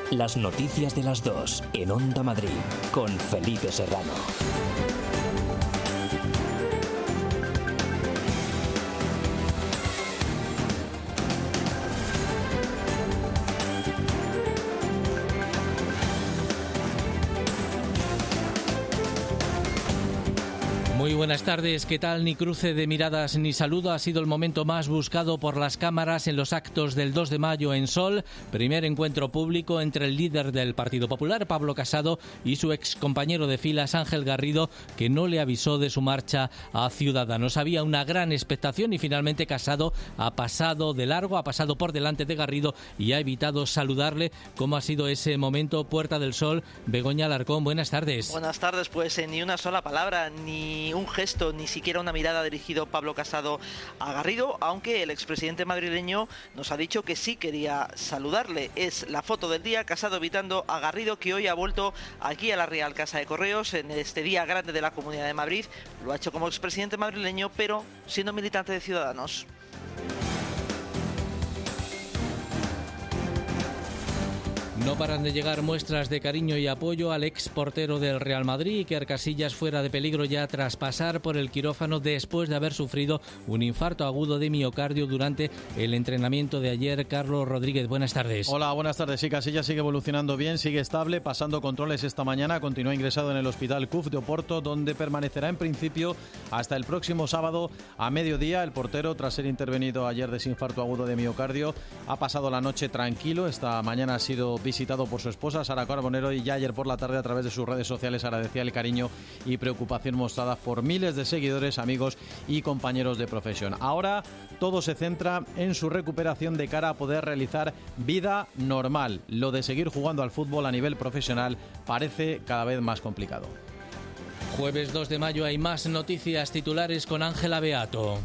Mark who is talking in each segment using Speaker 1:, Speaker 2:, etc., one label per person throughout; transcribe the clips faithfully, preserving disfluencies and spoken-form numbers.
Speaker 1: Las noticias de las dos en Onda Madrid con Felipe Serrano.
Speaker 2: Muy buenas tardes, ¿qué tal? Ni cruce de miradas ni saludo. Ha sido el momento más buscado por las cámaras en los actos del dos de mayo en Sol. Primer encuentro público entre el líder del Partido Popular, Pablo Casado, y su excompañero de filas, Ángel Garrido, que no le avisó de su marcha a Ciudadanos. Había una gran expectación y finalmente Casado ha pasado de largo, ha pasado por delante de Garrido y ha evitado saludarle. ¿Cómo ha sido ese momento? Puerta del Sol, Begoña Alarcón, buenas tardes.
Speaker 3: Buenas tardes, pues eh, ni una sola palabra, ni un gesto, ni siquiera una mirada dirigido Pablo Casado a Garrido, aunque el expresidente madrileño nos ha dicho que sí quería saludarle. Es la foto del día, Casado evitando a Garrido, que hoy ha vuelto aquí a la Real Casa de Correos en este día grande de la Comunidad de Madrid. Lo ha hecho como expresidente madrileño, pero siendo militante de Ciudadanos.
Speaker 2: No paran de llegar muestras de cariño y apoyo al ex portero del Real Madrid, Iker Casillas, fuera de peligro ya tras pasar por el quirófano después de haber sufrido un infarto agudo de miocardio durante el entrenamiento de ayer. Carlos Rodríguez, buenas tardes.
Speaker 4: Hola, buenas tardes. Sí, Casillas sigue evolucionando bien, sigue estable, pasando controles esta mañana. Continúa ingresado en el Hospital C U F de Oporto, donde permanecerá en principio hasta el próximo sábado a mediodía. El portero, tras ser intervenido ayer de ese infarto agudo de miocardio, ha pasado la noche tranquilo. Esta mañana ha sido visitado visitado por su esposa Sara Carbonero, y ya ayer por la tarde a través de sus redes sociales agradecía el cariño y preocupación mostrada por miles de seguidores, amigos y compañeros de profesión. Ahora todo se centra en su recuperación de cara a poder realizar vida normal. Lo de seguir jugando al fútbol a nivel profesional parece cada vez más complicado.
Speaker 2: Jueves dos de mayo hay más noticias titulares con Ángela Beato.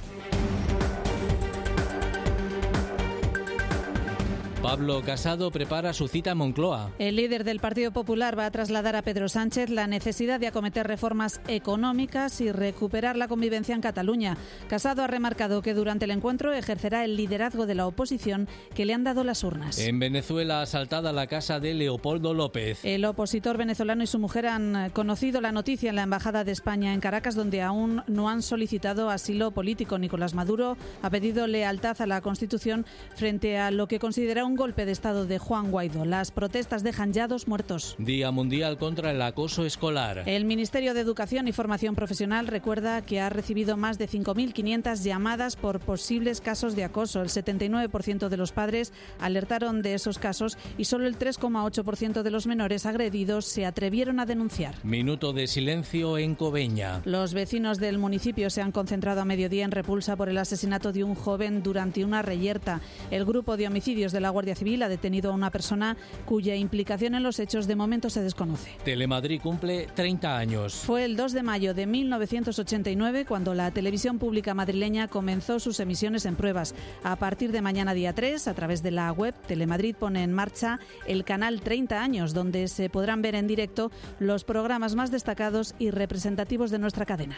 Speaker 2: Pablo Casado prepara su cita en Moncloa.
Speaker 5: El líder del Partido Popular va a trasladar a Pedro Sánchez la necesidad de acometer reformas económicas y recuperar la convivencia en Cataluña. Casado ha remarcado que durante el encuentro ejercerá el liderazgo de la oposición que le han dado las urnas.
Speaker 2: En Venezuela, asaltada la casa de Leopoldo López.
Speaker 5: El opositor venezolano y su mujer han conocido la noticia en la Embajada de España en Caracas, donde aún no han solicitado asilo político. Nicolás Maduro ha pedido lealtad a la Constitución frente a lo que considera un un golpe de estado de Juan Guaidó. Las protestas dejan ya dos muertos.
Speaker 2: Día Mundial contra el Acoso Escolar.
Speaker 5: El Ministerio de Educación y Formación Profesional recuerda que ha recibido más de cinco mil quinientas llamadas por posibles casos de acoso. El setenta y nueve por ciento de los padres alertaron de esos casos y solo el tres coma ocho por ciento de los menores agredidos se atrevieron a denunciar.
Speaker 2: Minuto de silencio en Cobeña.
Speaker 5: Los vecinos del municipio se han concentrado a mediodía en repulsa por el asesinato de un joven durante una reyerta. El grupo de homicidios de la Guardia Civil ha detenido a una persona cuya implicación en los hechos de momento se desconoce.
Speaker 2: Telemadrid cumple treinta años.
Speaker 5: Fue el dos de mayo de mil novecientos ochenta y nueve cuando la televisión pública madrileña comenzó sus emisiones en pruebas. A partir de mañana día tres, a través de la web, Telemadrid pone en marcha el canal treinta años, donde se podrán ver en directo los programas más destacados y representativos de nuestra cadena.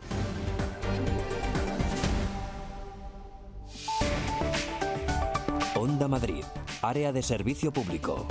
Speaker 1: Onda Madrid, área de servicio público.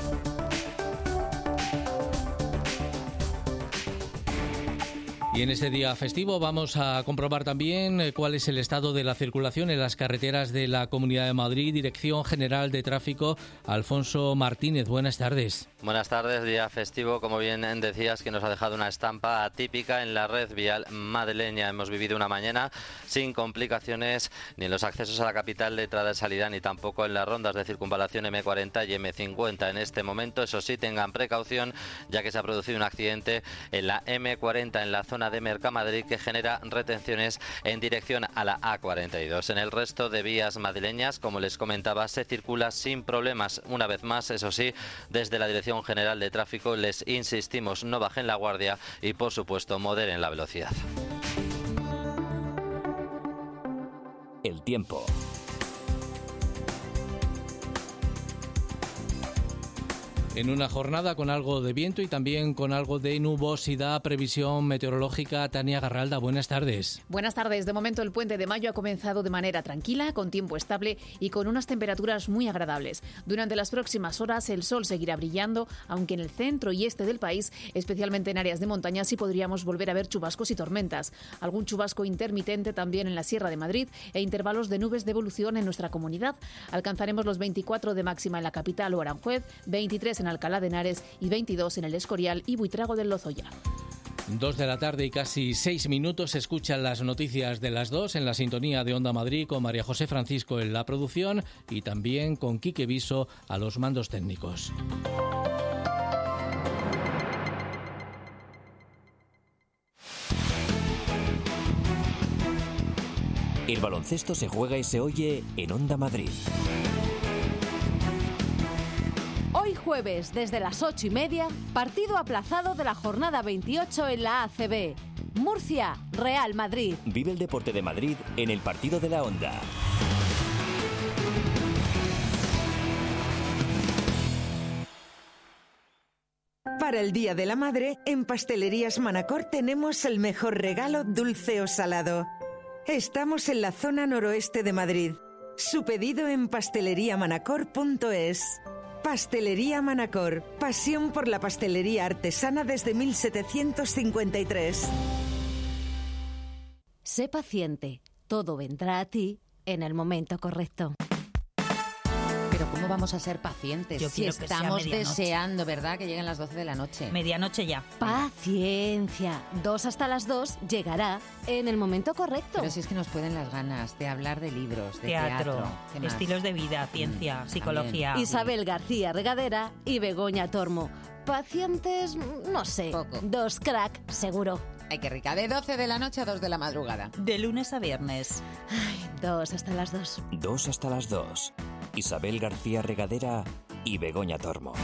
Speaker 2: Y en este día festivo vamos a comprobar también cuál es el estado de la circulación en las carreteras de la Comunidad de Madrid. Dirección General de Tráfico, Alfonso Martínez, buenas tardes.
Speaker 6: Buenas tardes, día festivo, como bien decías, que nos ha dejado una estampa atípica en la red vial madrileña. Hemos vivido una mañana sin complicaciones ni en los accesos a la capital de entrada y salida, ni tampoco en las rondas de circunvalación eme cuarenta y eme cincuenta. En este momento, eso sí, tengan precaución, ya que se ha producido un accidente en la eme cuarenta, en la zona de Mercamadrid, que genera retenciones en dirección a la a cuarenta y dos. En el resto de vías madrileñas, como les comentaba, se circula sin problemas. Una vez más, eso sí, desde la Dirección General de Tráfico les insistimos, no bajen la guardia y, por supuesto, moderen la velocidad.
Speaker 1: El tiempo.
Speaker 2: En una jornada con algo de viento y también con algo de nubosidad. Previsión meteorológica. Tania Garralda, buenas tardes.
Speaker 7: Buenas tardes. De momento el puente de mayo ha comenzado de manera tranquila, con tiempo estable y con unas temperaturas muy agradables. Durante las próximas horas el sol seguirá brillando, aunque en el centro y este del país, especialmente en áreas de montaña, sí podríamos volver a ver chubascos y tormentas. Algún chubasco intermitente también en la Sierra de Madrid e intervalos de nubes de evolución en nuestra comunidad. Alcanzaremos los veinticuatro de máxima en la capital o Aranjuez, veintitrés en Alcalá de Henares y veintidós en El Escorial y Buitrago del Lozoya.
Speaker 2: Dos de la tarde y casi seis minutos. Escuchan las noticias de las dos en la sintonía de Onda Madrid con María José Francisco en la producción y también con Quique Viso a los mandos técnicos.
Speaker 1: El baloncesto se juega y se oye en Onda Madrid.
Speaker 8: Hoy jueves, desde las ocho y media, partido aplazado de la jornada veintiocho en la A C B. Murcia, Real Madrid.
Speaker 1: Vive el deporte de Madrid en el partido de la Onda.
Speaker 9: Para el Día de la Madre, en Pastelerías Manacor tenemos el mejor regalo dulce o salado. Estamos en la zona noroeste de Madrid. Su pedido en pastelería manacor punto es. Pastelería Manacor, pasión por la pastelería artesana desde mil setecientos cincuenta y tres.
Speaker 8: Sé paciente, todo vendrá a ti en el momento correcto.
Speaker 10: Pero ¿cómo vamos a ser pacientes
Speaker 11: Yo
Speaker 10: si
Speaker 11: quiero que sea
Speaker 10: estamos
Speaker 11: medianoche.
Speaker 10: deseando, verdad, que lleguen las doce de la noche?
Speaker 11: Medianoche ya.
Speaker 8: Paciencia, dos hasta las dos llegará en el momento correcto.
Speaker 10: Pero si es que nos pueden las ganas de hablar de libros, de
Speaker 11: Teatro,
Speaker 10: teatro. ¿Qué más?
Speaker 11: estilos de vida, ciencia,
Speaker 10: Mm,
Speaker 11: psicología.
Speaker 8: Isabel García Regadera y Begoña Tormo. Pacientes, no sé,
Speaker 10: Poco.
Speaker 8: dos crack, seguro.
Speaker 10: Ay, qué rica. De doce de la noche a dos de la madrugada.
Speaker 11: De lunes a viernes.
Speaker 8: Ay, dos hasta las dos.
Speaker 1: Dos hasta las dos. Isabel García Regadera y Begoña Tormo.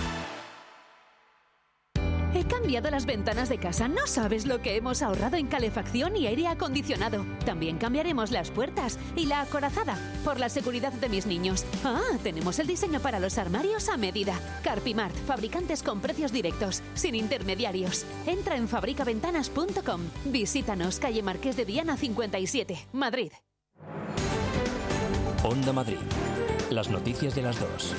Speaker 12: He cambiado las ventanas de casa. No sabes lo que hemos ahorrado en calefacción y aire acondicionado. También cambiaremos las puertas y la acorazada por la seguridad de mis niños. Ah, tenemos el diseño para los armarios a medida. Carpimart, fabricantes con precios directos, sin intermediarios. Entra en fabrica ventanas punto com. Visítanos, calle Marqués de Viana cincuenta y siete, Madrid.
Speaker 1: Onda Madrid. Las noticias de las dos.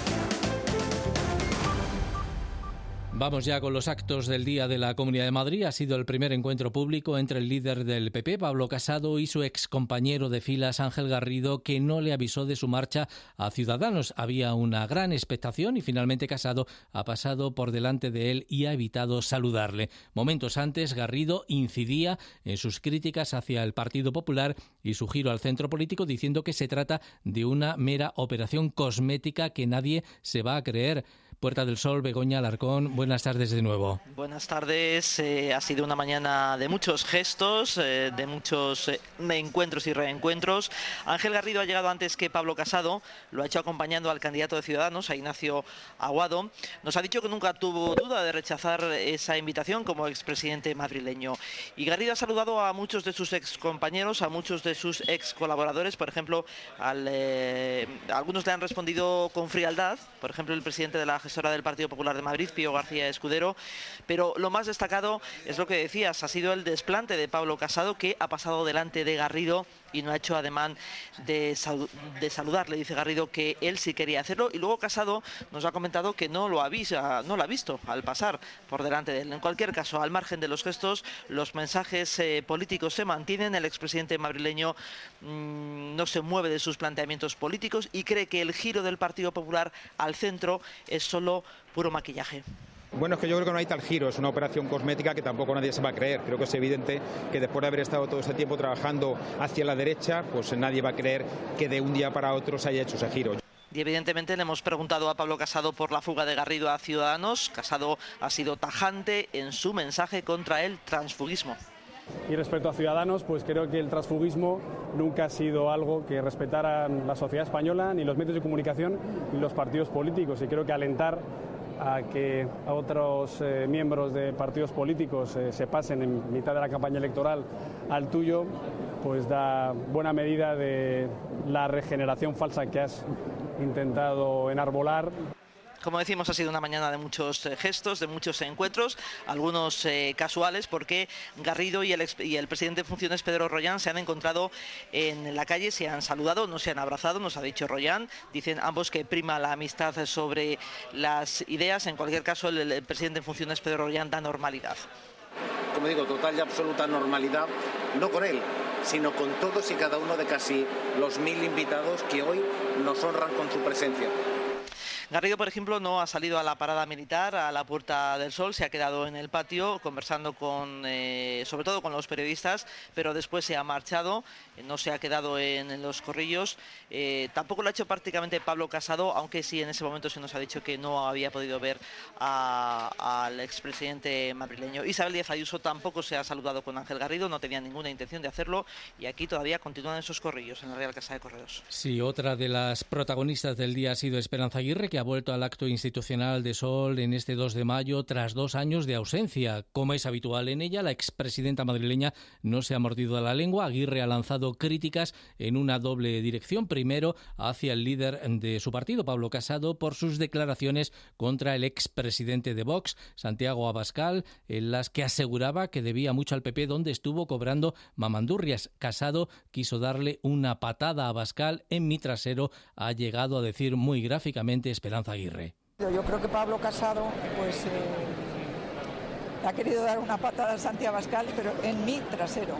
Speaker 2: Vamos ya con los actos del Día de la Comunidad de Madrid. Ha sido el primer encuentro público entre el líder del P P, Pablo Casado, y su excompañero de filas, Ángel Garrido, que no le avisó de su marcha a Ciudadanos. Había una gran expectación y finalmente Casado ha pasado por delante de él y ha evitado saludarle. Momentos antes, Garrido incidía en sus críticas hacia el Partido Popular y su giro al centro político, diciendo que se trata de una mera operación cosmética que nadie se va a creer. Puerta del Sol, Begoña Alarcón, buenas tardes de nuevo.
Speaker 3: Buenas tardes, eh, ha sido una mañana de muchos gestos, eh, de muchos eh, encuentros y reencuentros. Ángel Garrido ha llegado antes que Pablo Casado, lo ha hecho acompañando al candidato de Ciudadanos, a Ignacio Aguado. Nos ha dicho que nunca tuvo duda de rechazar esa invitación como expresidente madrileño. Y Garrido ha saludado a muchos de sus excompañeros, a muchos de sus ex colaboradores, por ejemplo, al, eh, algunos le han respondido con frialdad, por ejemplo, el presidente de la gestora del Partido Popular de Madrid, Pío García Escudero, pero lo más destacado es lo que decías, ha sido el desplante de Pablo Casado, que ha pasado delante de Garrido y no ha hecho ademán de, sal de saludarle. Dice Garrido que él sí quería hacerlo y luego Casado nos ha comentado que no lo, avisa, no lo ha visto al pasar por delante de él. En cualquier caso, al margen de los gestos, los mensajes eh, políticos se mantienen. El expresidente madrileño mmm, no se mueve de sus planteamientos políticos y cree que el giro del Partido Popular al centro es solo puro maquillaje.
Speaker 13: Bueno, es que yo creo que no hay tal giro, es una operación cosmética que tampoco nadie se va a creer. Creo que es evidente que después de haber estado todo este tiempo trabajando hacia la derecha, pues nadie va a creer que de un día para otro se haya hecho ese giro.
Speaker 3: Y evidentemente le hemos preguntado a Pablo Casado por la fuga de Garrido a Ciudadanos. Casado ha sido tajante en su mensaje contra el transfugismo.
Speaker 14: Y respecto a Ciudadanos, pues creo que el transfugismo nunca ha sido algo que respetaran la sociedad española, ni los medios de comunicación, ni los partidos políticos. Y creo que alentar a que a otros eh, miembros de partidos políticos eh, se pasen en mitad de la campaña electoral al tuyo, pues da buena medida de la regeneración falsa que has intentado enarbolar.
Speaker 3: Como decimos, ha sido una mañana de muchos eh, gestos, de muchos encuentros, algunos eh, casuales, porque Garrido y el, ex, y el presidente en funciones, Pedro Rollán, se han encontrado en la calle, se han saludado, no se han abrazado, nos ha dicho Rollán. Dicen ambos que prima la amistad sobre las ideas. En cualquier caso, el, el presidente en funciones, Pedro Rollán, da normalidad.
Speaker 15: Como digo, total y absoluta normalidad, no con él, sino con todos y cada uno de casi los mil invitados que hoy nos honran con su presencia.
Speaker 3: Garrido, por ejemplo, no ha salido a la parada militar, a la Puerta del Sol, se ha quedado en el patio conversando con, eh, sobre todo con los periodistas, pero después se ha marchado, no se ha quedado en, en los corrillos. Eh, tampoco lo ha hecho prácticamente Pablo Casado, aunque sí en ese momento se nos ha dicho que no había podido ver a, al expresidente madrileño. Isabel Díaz Ayuso tampoco se ha saludado con Ángel Garrido, no tenía ninguna intención de hacerlo, y aquí todavía continúan esos corrillos en la Real Casa de Correos.
Speaker 2: Sí, otra de las protagonistas del día ha sido Esperanza Aguirre, que ha vuelto al acto institucional de Sol en este dos de mayo tras dos años de ausencia. Como es habitual en ella, la expresidenta madrileña no se ha mordido la lengua. Aguirre ha lanzado críticas en una doble dirección. Primero, hacia el líder de su partido, Pablo Casado, por sus declaraciones contra el expresidente de Vox, Santiago Abascal, en las que aseguraba que debía mucho al P P, donde estuvo cobrando mamandurrias. Casado quiso darle una patada a Abascal en mi trasero, ha llegado a decir muy gráficamente Esperanza Aguirre.
Speaker 16: Yo creo que Pablo Casado pues eh, ha querido dar una patada a Santiago Abascal, pero en mi trasero.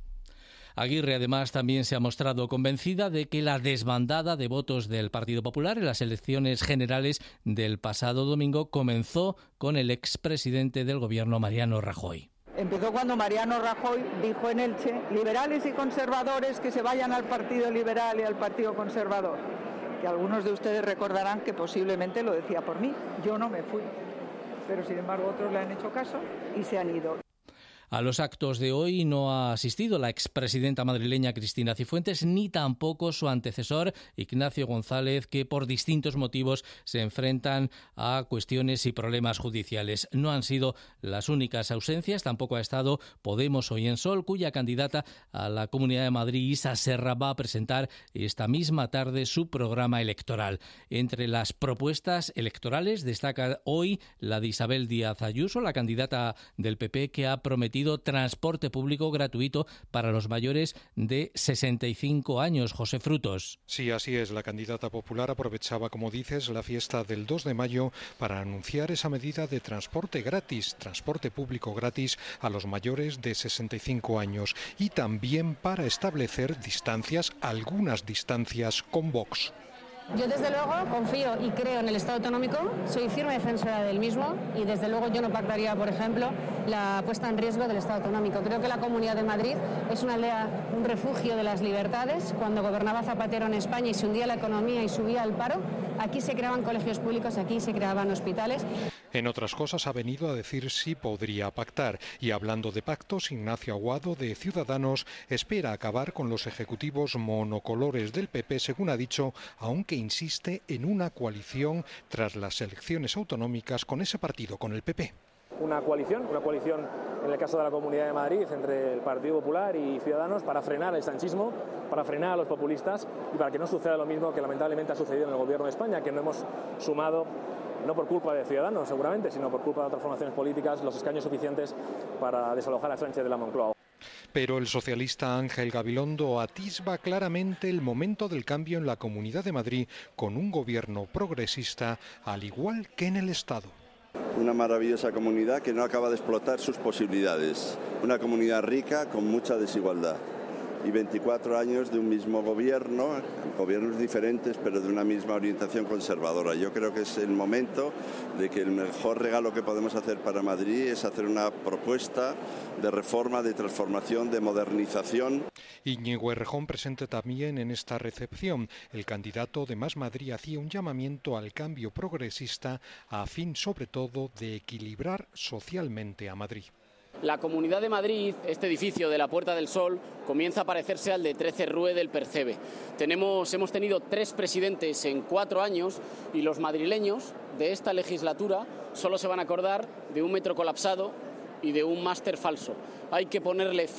Speaker 2: Aguirre, además, también se ha mostrado convencida de que la desbandada de votos del Partido Popular en las elecciones generales del pasado domingo comenzó con el expresidente del Gobierno, Mariano Rajoy.
Speaker 16: Empezó cuando Mariano Rajoy dijo en Elche: liberales y conservadores que se vayan al Partido Liberal y al Partido Conservador. Que algunos de ustedes recordarán que posiblemente lo decía por mí. Yo no me fui, pero sin embargo otros le han hecho caso y se han ido.
Speaker 2: A los actos de hoy no ha asistido la expresidenta madrileña Cristina Cifuentes, ni tampoco su antecesor Ignacio González, que por distintos motivos se enfrentan a cuestiones y problemas judiciales. No han sido las únicas ausencias, tampoco ha estado Podemos Hoy en Sol, cuya candidata a la Comunidad de Madrid, Isa Serra, va a presentar esta misma tarde su programa electoral. Entre las propuestas electorales destaca hoy la de Isabel Díaz Ayuso, la candidata del P P, que ha prometido transporte público gratuito para los mayores de sesenta y cinco años. José Frutos.
Speaker 17: Sí, así es. La candidata popular aprovechaba, como dices, la fiesta del dos de mayo para anunciar esa medida de transporte gratis, transporte público gratis a los mayores de sesenta y cinco años, y también para establecer distancias, algunas distancias con Vox.
Speaker 18: Yo desde luego confío y creo en el Estado autonómico, soy firme defensora del mismo y desde luego yo no pactaría, por ejemplo, la puesta en riesgo del Estado autonómico. Creo que la Comunidad de Madrid es una aldea, un refugio de las libertades. Cuando gobernaba Zapatero en España y se hundía la economía y subía el paro, aquí se creaban colegios públicos, aquí se creaban hospitales.
Speaker 17: En otras cosas ha venido a decir si podría pactar. Y hablando de pactos, Ignacio Aguado, de Ciudadanos, espera acabar con los ejecutivos monocolores del P P, según ha dicho, aunque insiste en una coalición tras las elecciones autonómicas con ese partido, con el P P.
Speaker 14: Una coalición, una coalición en el caso de la Comunidad de Madrid entre el Partido Popular y Ciudadanos para frenar el sanchismo, para frenar a los populistas y para que no suceda lo mismo que lamentablemente ha sucedido en el Gobierno de España, que no hemos sumado, no por culpa de Ciudadanos seguramente, sino por culpa de otras formaciones políticas, los escaños suficientes para desalojar a Sánchez de la Moncloa.
Speaker 17: Pero el socialista Ángel Gabilondo atisba claramente el momento del cambio en la Comunidad de Madrid con un gobierno progresista, al igual que en el Estado.
Speaker 19: Una maravillosa comunidad que no acaba de explotar sus posibilidades. Una comunidad rica con mucha desigualdad. Y veinticuatro años de un mismo gobierno, gobiernos diferentes, pero de una misma orientación conservadora. Yo creo que es el momento de que el mejor regalo que podemos hacer para Madrid es hacer una propuesta de reforma, de transformación, de modernización.
Speaker 17: Íñigo Errejón, presente también en esta recepción. El candidato de Más Madrid hacía un llamamiento al cambio progresista a fin, sobre todo, de equilibrar socialmente a Madrid.
Speaker 20: La Comunidad de Madrid, este edificio de la Puerta del Sol, comienza a parecerse al de trece Rue del Percebe. Tenemos, hemos tenido tres presidentes en cuatro años y los madrileños de esta legislatura solo se van a acordar de un metro colapsado y de un máster falso. Hay que ponerle fin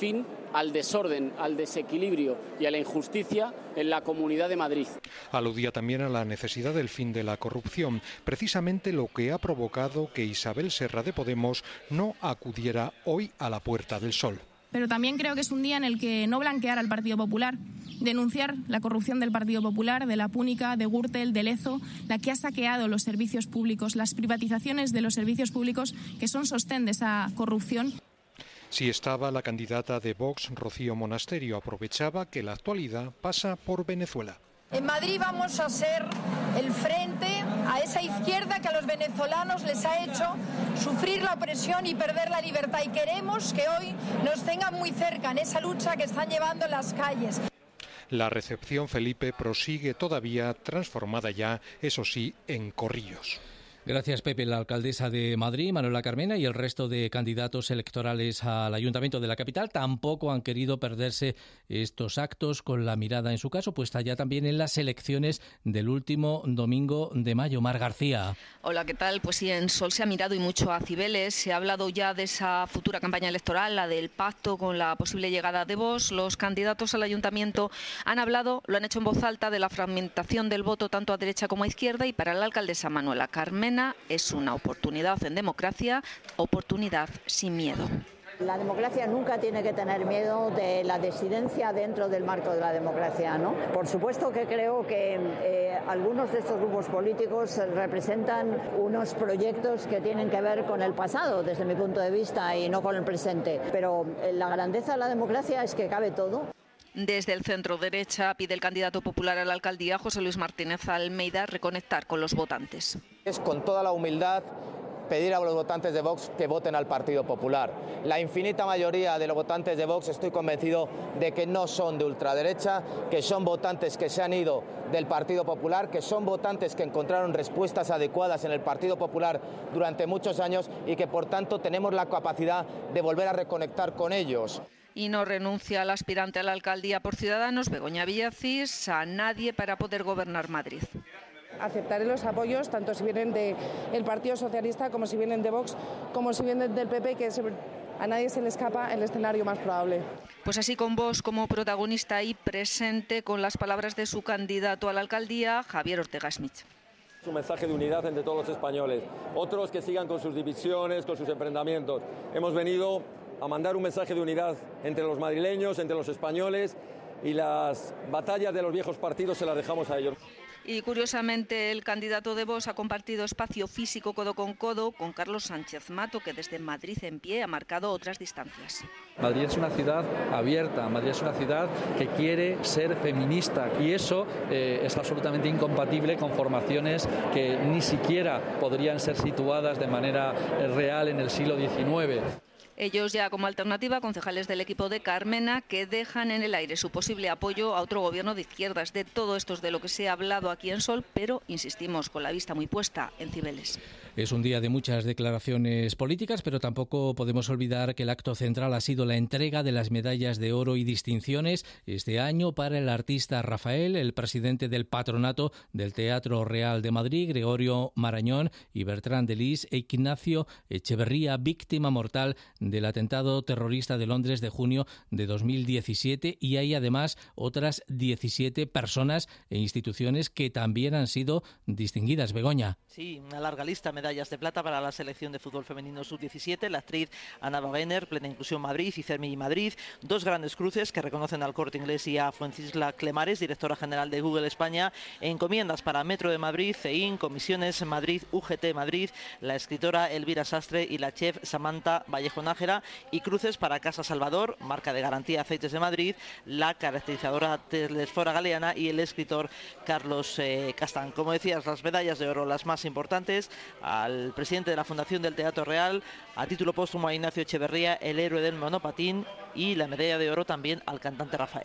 Speaker 20: al desorden, al desequilibrio y a la injusticia en la Comunidad de Madrid.
Speaker 17: Aludía también a la necesidad del fin de la corrupción, precisamente lo que ha provocado que Isabel Serra de Podemos no acudiera hoy a la Puerta del Sol.
Speaker 21: Pero también creo que es un día en el que no blanquear al Partido Popular, denunciar la corrupción del Partido Popular, de la Púnica, de Gürtel, de Lezo, la que ha saqueado los servicios públicos, las privatizaciones de los servicios públicos que son sostén de esa corrupción.
Speaker 17: Si estaba la candidata de Vox, Rocío Monasterio, aprovechaba que la actualidad pasa por Venezuela.
Speaker 22: En Madrid vamos a ser el frente a esa izquierda que a los venezolanos les ha hecho sufrir la opresión y perder la libertad. Y queremos que hoy nos tengan muy cerca en esa lucha que están llevando en las calles.
Speaker 17: La recepción, Felipe, prosigue todavía, transformada ya, eso sí, en corrillos.
Speaker 2: Gracias, Pepe. La alcaldesa de Madrid, Manuela Carmena, y el resto de candidatos electorales al Ayuntamiento de la capital tampoco han querido perderse estos actos, con la mirada, en su caso, puesta ya también en las elecciones del último domingo de mayo. Mar García.
Speaker 23: Hola, ¿qué tal? Pues sí, en Sol se ha mirado y mucho a Cibeles. Se ha hablado ya de esa futura campaña electoral, la del pacto con la posible llegada de Vox. Los candidatos al Ayuntamiento han hablado, lo han hecho en voz alta, de la fragmentación del voto tanto a derecha como a izquierda, y para la alcaldesa Manuela Carmena es una oportunidad en democracia, oportunidad sin miedo.
Speaker 24: La democracia nunca tiene que tener miedo de la disidencia dentro del marco de la democracia, ¿no? Por supuesto que creo que eh, algunos de estos grupos políticos representan unos proyectos que tienen que ver con el pasado, desde mi punto de vista, y no con el presente. Pero eh, la grandeza de la democracia es que cabe todo.
Speaker 23: Desde el centro derecha pide el candidato popular a la alcaldía, José Luis Martínez Almeida, reconectar con los votantes.
Speaker 25: Es con toda la humildad pedir a los votantes de Vox que voten al Partido Popular. La infinita mayoría de los votantes de Vox, estoy convencido de que no son de ultraderecha, que son votantes que se han ido del Partido Popular, que son votantes que encontraron respuestas adecuadas en el Partido Popular durante muchos años y que, por tanto, tenemos la capacidad de volver a reconectar con ellos.
Speaker 23: Y no renuncia al aspirante a la alcaldía por Ciudadanos, Begoña Villacís, a nadie para poder gobernar Madrid.
Speaker 26: Aceptaré los apoyos, tanto si vienen del Partido Socialista como si vienen de Vox, como si vienen del P P, que a nadie se le escapa el escenario más probable.
Speaker 23: Pues así, con Vox como protagonista y presente, con las palabras de su candidato a la alcaldía, Javier Ortega Smith.
Speaker 27: Un mensaje de unidad entre todos los españoles, otros que sigan con sus divisiones, con sus enfrentamientos. Hemos venido a mandar un mensaje de unidad entre los madrileños, entre los españoles, y las batallas de los viejos partidos se las dejamos a ellos.
Speaker 23: Y curiosamente, el candidato de Vox ha compartido espacio físico codo con codo con Carlos Sánchez Mato, que desde Madrid en pie ha marcado otras distancias.
Speaker 28: Madrid es una ciudad abierta, Madrid es una ciudad que quiere ser feminista, y eso eh, es absolutamente incompatible con formaciones que ni siquiera podrían ser situadas de manera eh, real en el siglo diecinueve.
Speaker 23: Ellos ya como alternativa, concejales del equipo de Carmena, que dejan en el aire su posible apoyo a otro gobierno de izquierdas. De todo esto es de lo que se ha hablado aquí en Sol, pero insistimos, con la vista muy puesta en Cibeles.
Speaker 2: Es un día de muchas declaraciones políticas, pero tampoco podemos olvidar que el acto central ha sido la entrega de las medallas de oro y distinciones este año para el artista Rafael, el presidente del patronato del Teatro Real de Madrid, Gregorio Marañón, y Bertrand Delis e Ignacio Echeverría, víctima mortal del atentado terrorista de Londres de junio de dos mil diecisiete, y hay además otras diecisiete personas e instituciones que también han sido distinguidas. Begoña.
Speaker 3: Sí, una larga lista. Medallas de plata para la selección de fútbol femenino sub diecisiete, la actriz Ana Wagner, Plena Inclusión Madrid y Cermi Madrid. Dos grandes cruces que reconocen al Corte Inglés y a Fuencisla Clemares, directora general de Google España. Encomiendas para Metro de Madrid, CEIN, Comisiones Madrid, U G T Madrid, la escritora Elvira Sastre y la chef Samantha Vallejo Nájera. Y cruces para Casa Salvador, marca de garantía Aceites de Madrid, la caracterizadora Telesfora Galeana y el escritor Carlos eh, Castán. Como decías, las medallas de oro, las más importantes, al presidente de la Fundación del Teatro Real, a título póstumo a Ignacio Echeverría, el héroe del monopatín, y la medalla de oro también al cantante Rafael.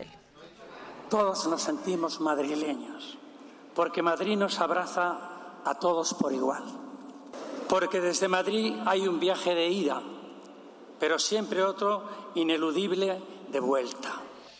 Speaker 29: Todos nos sentimos madrileños, porque Madrid nos abraza a todos por igual. Porque desde Madrid hay un viaje de ida, pero siempre otro ineludible de vuelta.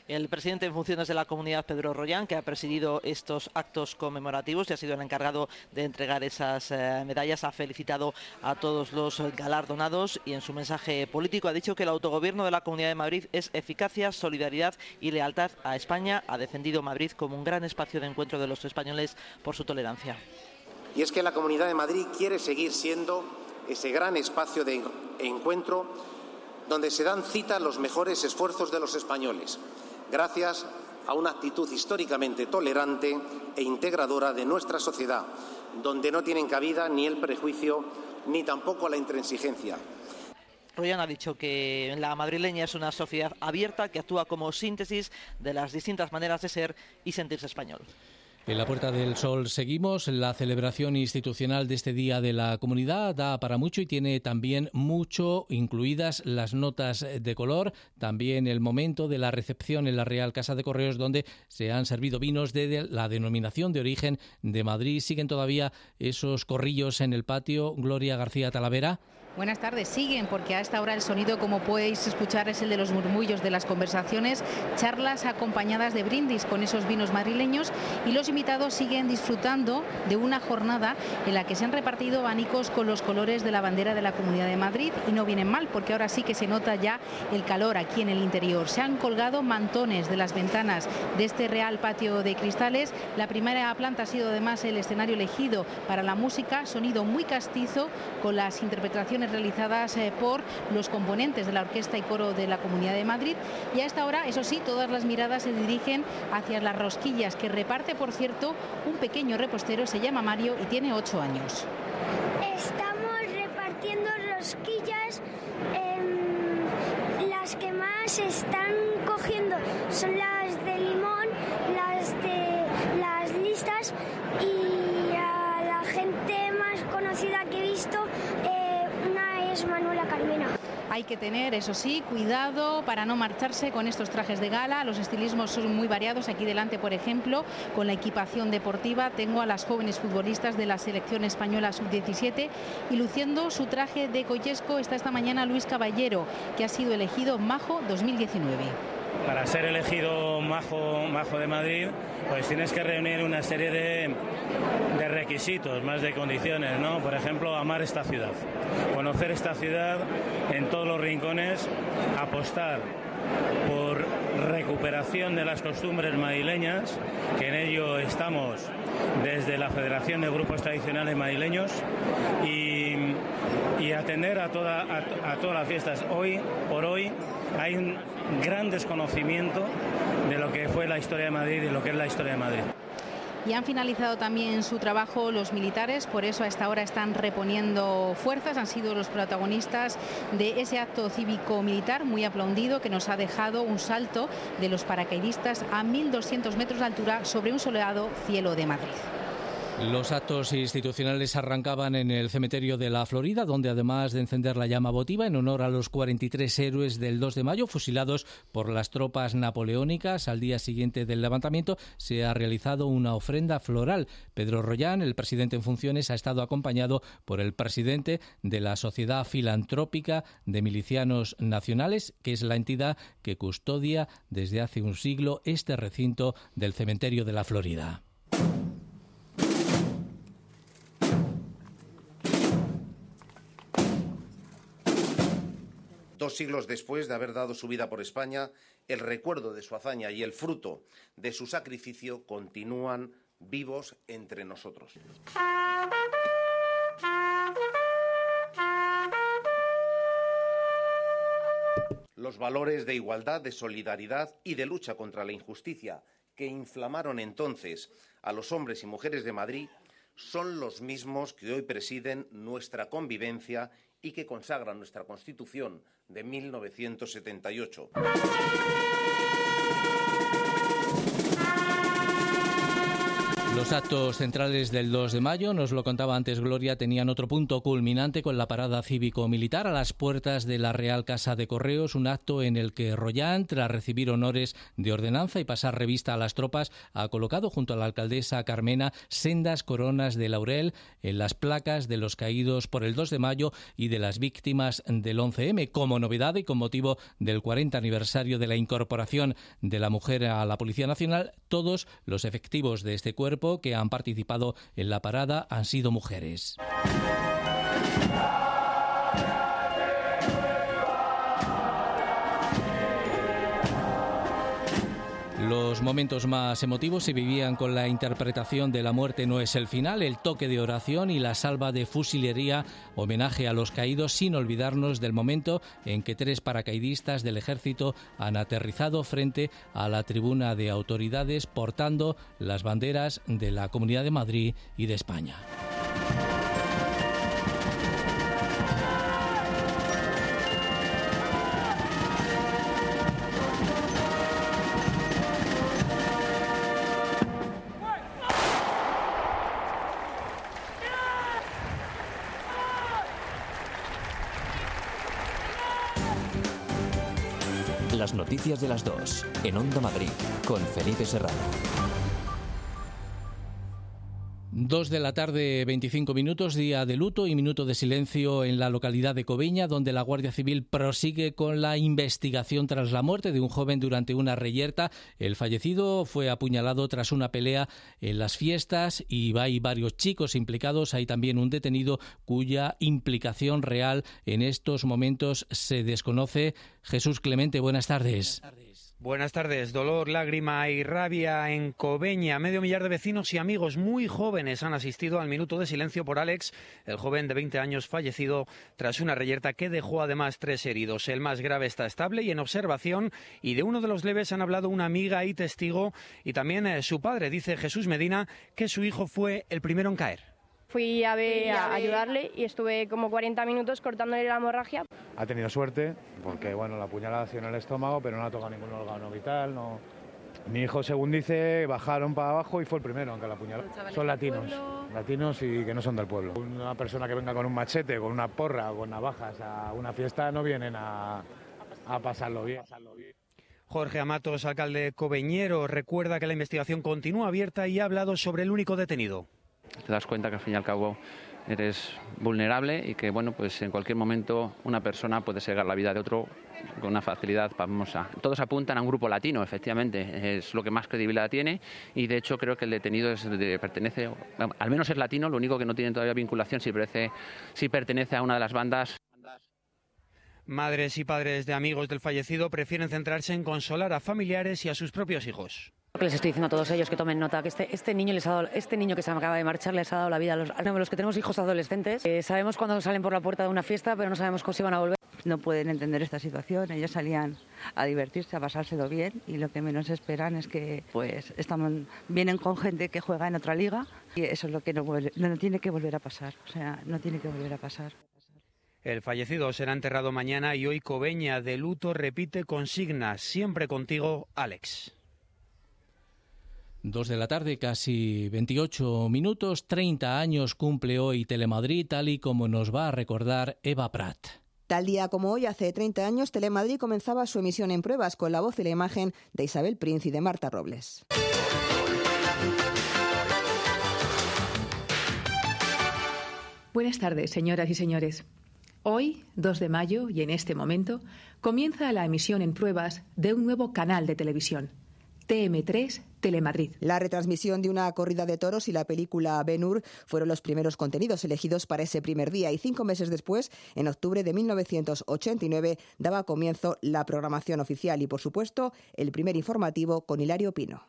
Speaker 3: El presidente en funciones de la Comunidad, Pedro Rollán, que ha presidido estos actos conmemorativos y ha sido el encargado de entregar esas eh, medallas, ha felicitado a todos los galardonados y en su mensaje político ha dicho que el autogobierno de la Comunidad de Madrid es eficacia, solidaridad y lealtad a España. Ha defendido Madrid como un gran espacio de encuentro de los españoles por su tolerancia.
Speaker 15: Y es que la Comunidad de Madrid quiere seguir siendo ese gran espacio de encuentro donde se dan cita los mejores esfuerzos de los españoles, gracias a una actitud históricamente tolerante e integradora de nuestra sociedad, donde no tienen cabida ni el prejuicio ni tampoco la intransigencia.
Speaker 3: Rollán ha dicho que la madrileña es una sociedad abierta que actúa como síntesis de las distintas maneras de ser y sentirse español.
Speaker 2: En la Puerta del Sol seguimos. La celebración institucional de este Día de la Comunidad da para mucho y tiene también mucho, incluidas las notas de color, también el momento de la recepción en la Real Casa de Correos, donde se han servido vinos de la denominación de origen de Madrid. Siguen todavía esos corrillos en el patio. Gloria García Talavera.
Speaker 4: Buenas tardes. Siguen, porque a esta hora el sonido, como podéis escuchar, es el de los murmullos de las conversaciones, charlas acompañadas de brindis con esos vinos madrileños, y los invitados siguen disfrutando de una jornada en la que se han repartido abanicos con los colores de la bandera de la Comunidad de Madrid, y no vienen mal, porque ahora sí que se nota ya el calor aquí en el interior. Se han colgado mantones de las ventanas de este real patio de cristales. La primera planta ha sido además el escenario elegido para la música, sonido muy castizo con las interpretaciones realizadas eh, por los componentes de la Orquesta y Coro de la Comunidad de Madrid. Y a esta hora, eso sí, todas las miradas se dirigen hacia las rosquillas, que reparte, por cierto, un pequeño repostero. Se llama Mario y tiene ocho años.
Speaker 5: Estamos repartiendo rosquillas. Eh, las que más están cogiendo son las de limón, las de las listas, y a la gente más conocida que he visto, eh, una es Manuela Carmena.
Speaker 4: Hay que tener, eso sí, cuidado para no marcharse con estos trajes de gala. Los estilismos son muy variados. Aquí delante, por ejemplo, con la equipación deportiva, tengo a las jóvenes futbolistas de la selección española sub diecisiete, y luciendo su traje de collesco está esta mañana Luis Caballero, que ha sido elegido Majo dos mil diecinueve.
Speaker 6: Para ser elegido Majo, Majo de Madrid, pues tienes que reunir una serie de, de requisitos, más de condiciones, ¿no? Por ejemplo, amar esta ciudad, conocer esta ciudad en todos los rincones, apostar por recuperación de las costumbres madrileñas, que en ello estamos desde la Federación de Grupos Tradicionales Madrileños, y, y atender a, toda, a, a todas las fiestas. Hoy por hoy hay un gran desconocimiento de lo que fue la historia de Madrid y lo que es la historia de Madrid.
Speaker 4: Y han finalizado también su trabajo los militares, por eso a esta hora están reponiendo fuerzas. Han sido los protagonistas de ese acto cívico-militar muy aplaudido, que nos ha dejado un salto de los paracaidistas a mil doscientos metros de altura sobre un soleado cielo de Madrid.
Speaker 2: Los actos institucionales arrancaban en el cementerio de la Florida, donde además de encender la llama votiva en honor a los cuarenta y tres héroes del dos de mayo fusilados por las tropas napoleónicas, al día siguiente del levantamiento se ha realizado una ofrenda floral. Pedro Rollán, el presidente en funciones, ha estado acompañado por el presidente de la Sociedad Filantrópica de Milicianos Nacionales, que es la entidad que custodia desde hace un siglo este recinto del cementerio de la Florida.
Speaker 15: Dos siglos después de haber dado su vida por España, el recuerdo de su hazaña y el fruto de su sacrificio continúan vivos entre nosotros. Los valores de igualdad, de solidaridad y de lucha contra la injusticia que inflamaron entonces a los hombres y mujeres de Madrid son los mismos que hoy presiden nuestra convivencia y que consagran nuestra Constitución de mil novecientos setenta y ocho.
Speaker 2: Los actos centrales del dos de mayo, nos lo contaba antes Gloria, tenían otro punto culminante con la parada cívico-militar a las puertas de la Real Casa de Correos, un acto en el que Rollán, tras recibir honores de ordenanza y pasar revista a las tropas, ha colocado junto a la alcaldesa Carmena sendas coronas de laurel en las placas de los caídos por el dos de mayo y de las víctimas del once eme, como novedad y con motivo del cuarenta aniversario de la incorporación de la mujer a la Policía Nacional. Todos los efectivos de este cuerpo que han participado en la parada han sido mujeres. Los momentos más emotivos se vivían con la interpretación de La muerte no es el final, el toque de oración y la salva de fusilería, homenaje a los caídos, sin olvidarnos del momento en que tres paracaidistas del ejército han aterrizado frente a la tribuna de autoridades portando las banderas de la Comunidad de Madrid y de España.
Speaker 1: Las noticias de las dos, en Onda Madrid, con Felipe Serrano.
Speaker 2: Dos de la tarde, veinticinco minutos, día de luto y minuto de silencio en la localidad de Cobeña, donde la Guardia Civil prosigue con la investigación tras la muerte de un joven durante una reyerta. El fallecido fue apuñalado tras una pelea en las fiestas y hay varios chicos implicados. Hay también un detenido cuya implicación real en estos momentos se desconoce. Jesús Clemente, buenas tardes. Buenas tardes.
Speaker 7: Buenas tardes. Dolor, lágrima y rabia en Cobeña. Medio millar de vecinos y amigos muy jóvenes han asistido al minuto de silencio por Alex, el joven de veinte años fallecido tras una reyerta que dejó además tres heridos. El más grave está estable y en observación, y de uno de los leves han hablado una amiga y testigo y también eh, su padre. Dice Jesús Medina que su hijo fue el primero en caer.
Speaker 8: Fui a, ver, a ayudarle y estuve como cuarenta minutos cortándole la hemorragia.
Speaker 9: Ha tenido suerte porque bueno, la puñalada ha sido en el estómago, pero no ha tocado ningún órgano vital. No. Mi hijo, según dice, bajaron para abajo y fue el primero, aunque la puñalada. Son latinos, latinos y que no son del pueblo. Una persona que venga con un machete, con una porra o con navajas a una fiesta no vienen a, a pasarlo bien.
Speaker 7: Jorge Amatos, alcalde cobeñero, recuerda que la investigación continúa abierta y ha hablado sobre el único detenido.
Speaker 10: Te das cuenta que al fin y al cabo eres vulnerable y que bueno, pues en cualquier momento una persona puede cegar la vida de otro con una facilidad famosa. Todos apuntan a un grupo latino, efectivamente, es lo que más credibilidad tiene y de hecho creo que el detenido es de, pertenece, al menos es latino, lo único que no tiene todavía vinculación si pertenece, si pertenece a una de las bandas.
Speaker 7: Madres y padres de amigos del fallecido prefieren centrarse en consolar a familiares y a sus propios hijos.
Speaker 11: Les estoy diciendo a todos ellos que tomen nota, que este, este niño les ha dado, este niño que se acaba de marchar les ha dado la vida a los, a los que tenemos hijos adolescentes. Eh, sabemos cuando salen por la puerta de una fiesta, pero no sabemos cómo se van a volver.
Speaker 12: No pueden entender esta situación, ellos salían a divertirse, a pasárselo bien y lo que menos esperan es que pues están, vienen con gente que juega en otra liga y eso es lo que no, vuelve, no tiene que volver a pasar, o sea, no tiene que volver a pasar.
Speaker 7: El fallecido será enterrado mañana y hoy Cobeña de luto repite consigna, siempre contigo, Alex.
Speaker 2: Dos de la tarde, casi veintiocho minutos, treinta años cumple hoy Telemadrid, tal y como nos va a recordar Eva Prat.
Speaker 13: Tal día como hoy, hace treinta años, Telemadrid comenzaba su emisión en pruebas con la voz y la imagen de Isabel Prinz y de Marta Robles.
Speaker 16: Buenas tardes, señoras y señores. Hoy, dos de mayo, y en este momento, comienza la emisión en pruebas de un nuevo canal de televisión, T M tres Telemadrid.
Speaker 13: La retransmisión de una corrida de toros y la película Ben-Hur fueron los primeros contenidos elegidos para ese primer día y cinco meses después, en octubre de mil novecientos ochenta y nueve, daba comienzo la programación oficial y, por supuesto, el primer informativo con Hilario Pino.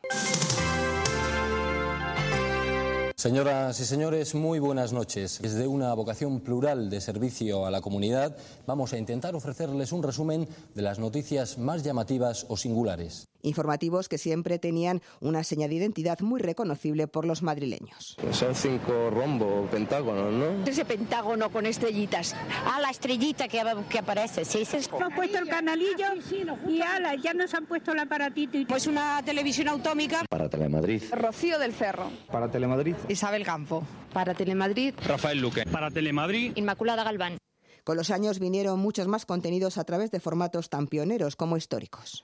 Speaker 30: Señoras y señores, muy buenas noches. Desde una vocación plural de servicio a la comunidad, vamos a intentar ofrecerles un resumen de las noticias más llamativas o singulares.
Speaker 13: Informativos que siempre tenían una seña de identidad muy reconocible por los madrileños.
Speaker 14: Son cinco rombos, pentágonos, ¿no?
Speaker 17: Ese pentágono con estrellitas. Ah, la estrellita que, que aparece, ¿sí?
Speaker 18: Hemos puesto el canalillo y ala, ya nos han puesto el aparatito.
Speaker 17: Pues una televisión autómica.
Speaker 14: Para Telemadrid.
Speaker 17: Rocío del Cerro.
Speaker 14: Para Telemadrid.
Speaker 17: Isabel Campo. Para Telemadrid.
Speaker 14: Rafael Luque. Para Telemadrid.
Speaker 17: Inmaculada Galván.
Speaker 13: Con los años vinieron muchos más contenidos a través de formatos tan pioneros como históricos.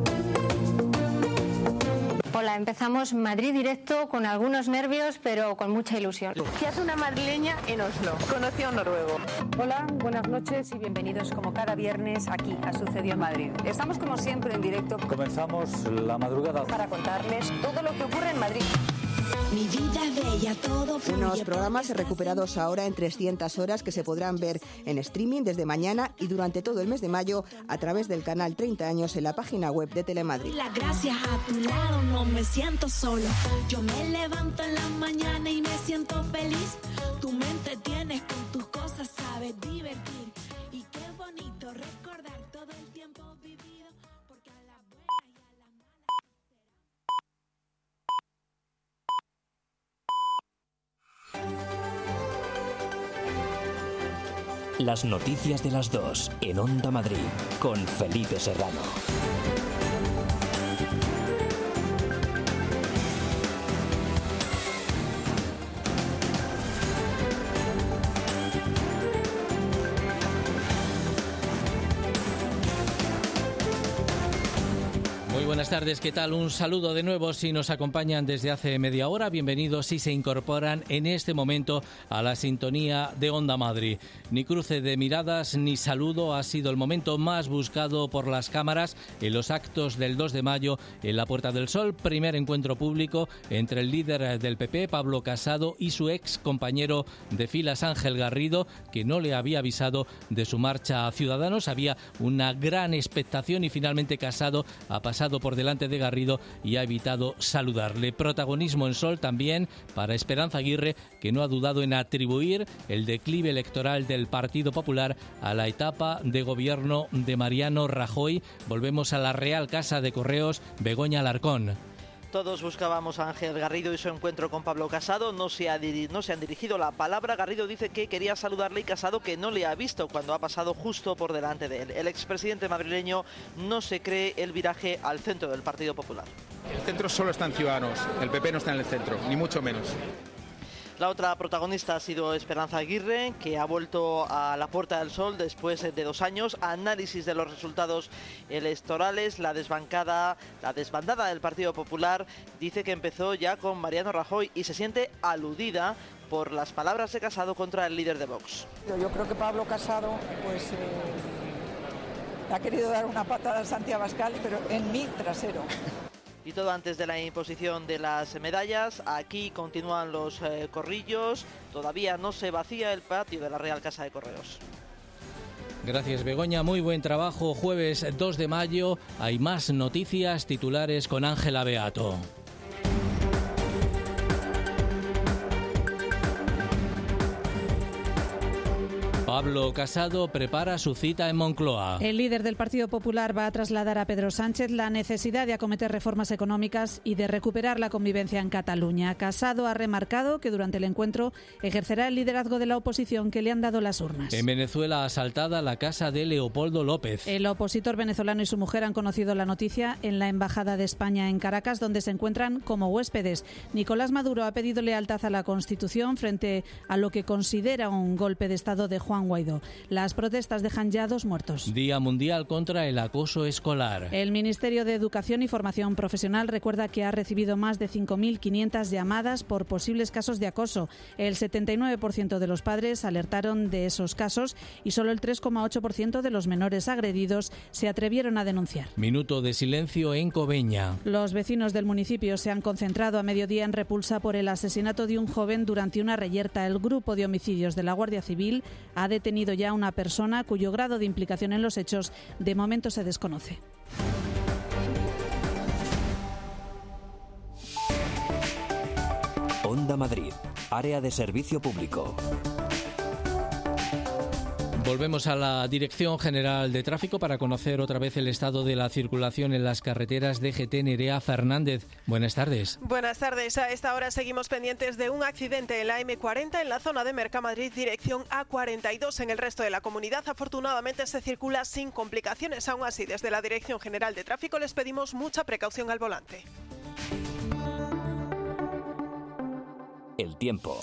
Speaker 19: Hola, empezamos Madrid directo con algunos nervios, pero con mucha ilusión.
Speaker 17: ¿Qué hace una madrileña en Oslo? Conoció a un noruego.
Speaker 16: Hola, buenas noches y bienvenidos como cada viernes aquí a Sucedió en Madrid. Estamos como siempre en directo.
Speaker 14: Comenzamos la madrugada
Speaker 16: Para contarles todo lo que ocurre en Madrid.
Speaker 18: Mi vida bella, todo fluye.
Speaker 13: Unos programas recuperados ahora en trescientas horas que se podrán ver en streaming desde mañana y durante todo el mes de mayo a través del canal treinta años en la página web de Telemadrid.
Speaker 18: La gracia a tu lado, no me siento solo. Yo me levanto en la mañana y me siento feliz. Tu mente tienes con tus cosas, sabes divertir. Y qué bonito recordar todo el tiempo vivido. Porque a la buena y a la
Speaker 1: Las noticias de las dos en Onda Madrid con Felipe Serrano.
Speaker 2: Buenas tardes, ¿qué tal? Un saludo de nuevo si nos acompañan desde hace media hora. Bienvenidos si se incorporan en este momento a la sintonía de Onda Madrid. Ni cruce de miradas ni saludo, ha sido el momento más buscado por las cámaras en los actos del dos de mayo en la Puerta del Sol. Primer encuentro público entre el líder del P P, Pablo Casado, y su ex compañero de filas, Ángel Garrido, que no le había avisado de su marcha a Ciudadanos. Había una gran expectación y finalmente Casado ha pasado por delante de Garrido y ha evitado saludarle. Protagonismo en Sol también para Esperanza Aguirre, que no ha dudado en atribuir el declive electoral del Partido Popular a la etapa de gobierno de Mariano Rajoy. Volvemos a la Real Casa de Correos, Begoña Alarcón.
Speaker 3: Todos buscábamos a Ángel Garrido y su encuentro con Pablo Casado. No se, ha diri- no se han dirigido la palabra. Garrido dice que quería saludarle y Casado que no le ha visto cuando ha pasado justo por delante de él. El expresidente madrileño no se cree el viraje al centro del Partido Popular.
Speaker 20: El centro solo está en Ciudadanos, el P P no está en el centro, ni mucho menos.
Speaker 3: La otra protagonista ha sido Esperanza Aguirre, que ha vuelto a la Puerta del Sol después de dos años. Análisis de los resultados electorales. La desbancada, la desbandada del Partido Popular dice que empezó ya con Mariano Rajoy y se siente aludida por las palabras de Casado contra el líder de Vox.
Speaker 17: Yo creo que Pablo Casado pues eh, ha querido dar una patada a Santiago Abascal, pero en mi trasero.
Speaker 3: Y todo antes de la imposición de las medallas. Aquí continúan los eh, corrillos. Todavía no se vacía el patio de la Real Casa de Correos.
Speaker 2: Gracias, Begoña. Muy buen trabajo. Jueves dos de mayo. Hay más noticias, titulares con Ángela Beato. Pablo Casado prepara su cita en Moncloa.
Speaker 21: El líder del Partido Popular va a trasladar a Pedro Sánchez la necesidad de acometer reformas económicas y de recuperar la convivencia en Cataluña. Casado ha remarcado que durante el encuentro ejercerá el liderazgo de la oposición que le han dado las urnas.
Speaker 2: En Venezuela, asaltada la casa de Leopoldo López.
Speaker 21: El opositor venezolano y su mujer han conocido la noticia en la Embajada de España en Caracas, donde se encuentran como huéspedes. Nicolás Maduro ha pedido lealtad a la Constitución frente a lo que considera un golpe de Estado de Juan Guaidó. Las protestas dejan ya dos muertos.
Speaker 2: Día Mundial contra el Acoso Escolar.
Speaker 21: El Ministerio de Educación y Formación Profesional recuerda que ha recibido más de cinco mil quinientas llamadas por posibles casos de acoso. El setenta y nueve por ciento de los padres alertaron de esos casos y solo el tres coma ocho por ciento de los menores agredidos se atrevieron a denunciar.
Speaker 2: Minuto de silencio en Cobeña.
Speaker 21: Los vecinos del municipio se han concentrado a mediodía en repulsa por el asesinato de un joven durante una reyerta. El grupo de homicidios de la Guardia Civil ha detenido ya a una persona cuyo grado de implicación en los hechos de momento se desconoce.
Speaker 1: Onda Madrid, área de servicio público.
Speaker 2: Volvemos a la Dirección General de Tráfico para conocer otra vez el estado de la circulación en las carreteras. D G T. Nerea Fernández, buenas tardes.
Speaker 5: Buenas tardes. A esta hora seguimos pendientes de un accidente en la eme cuarenta en la zona de Mercamadrid, dirección A cuarenta y dos. En el resto de la comunidad, afortunadamente, se circula sin complicaciones. Aún así, desde la Dirección General de Tráfico les pedimos mucha precaución al volante.
Speaker 1: El tiempo.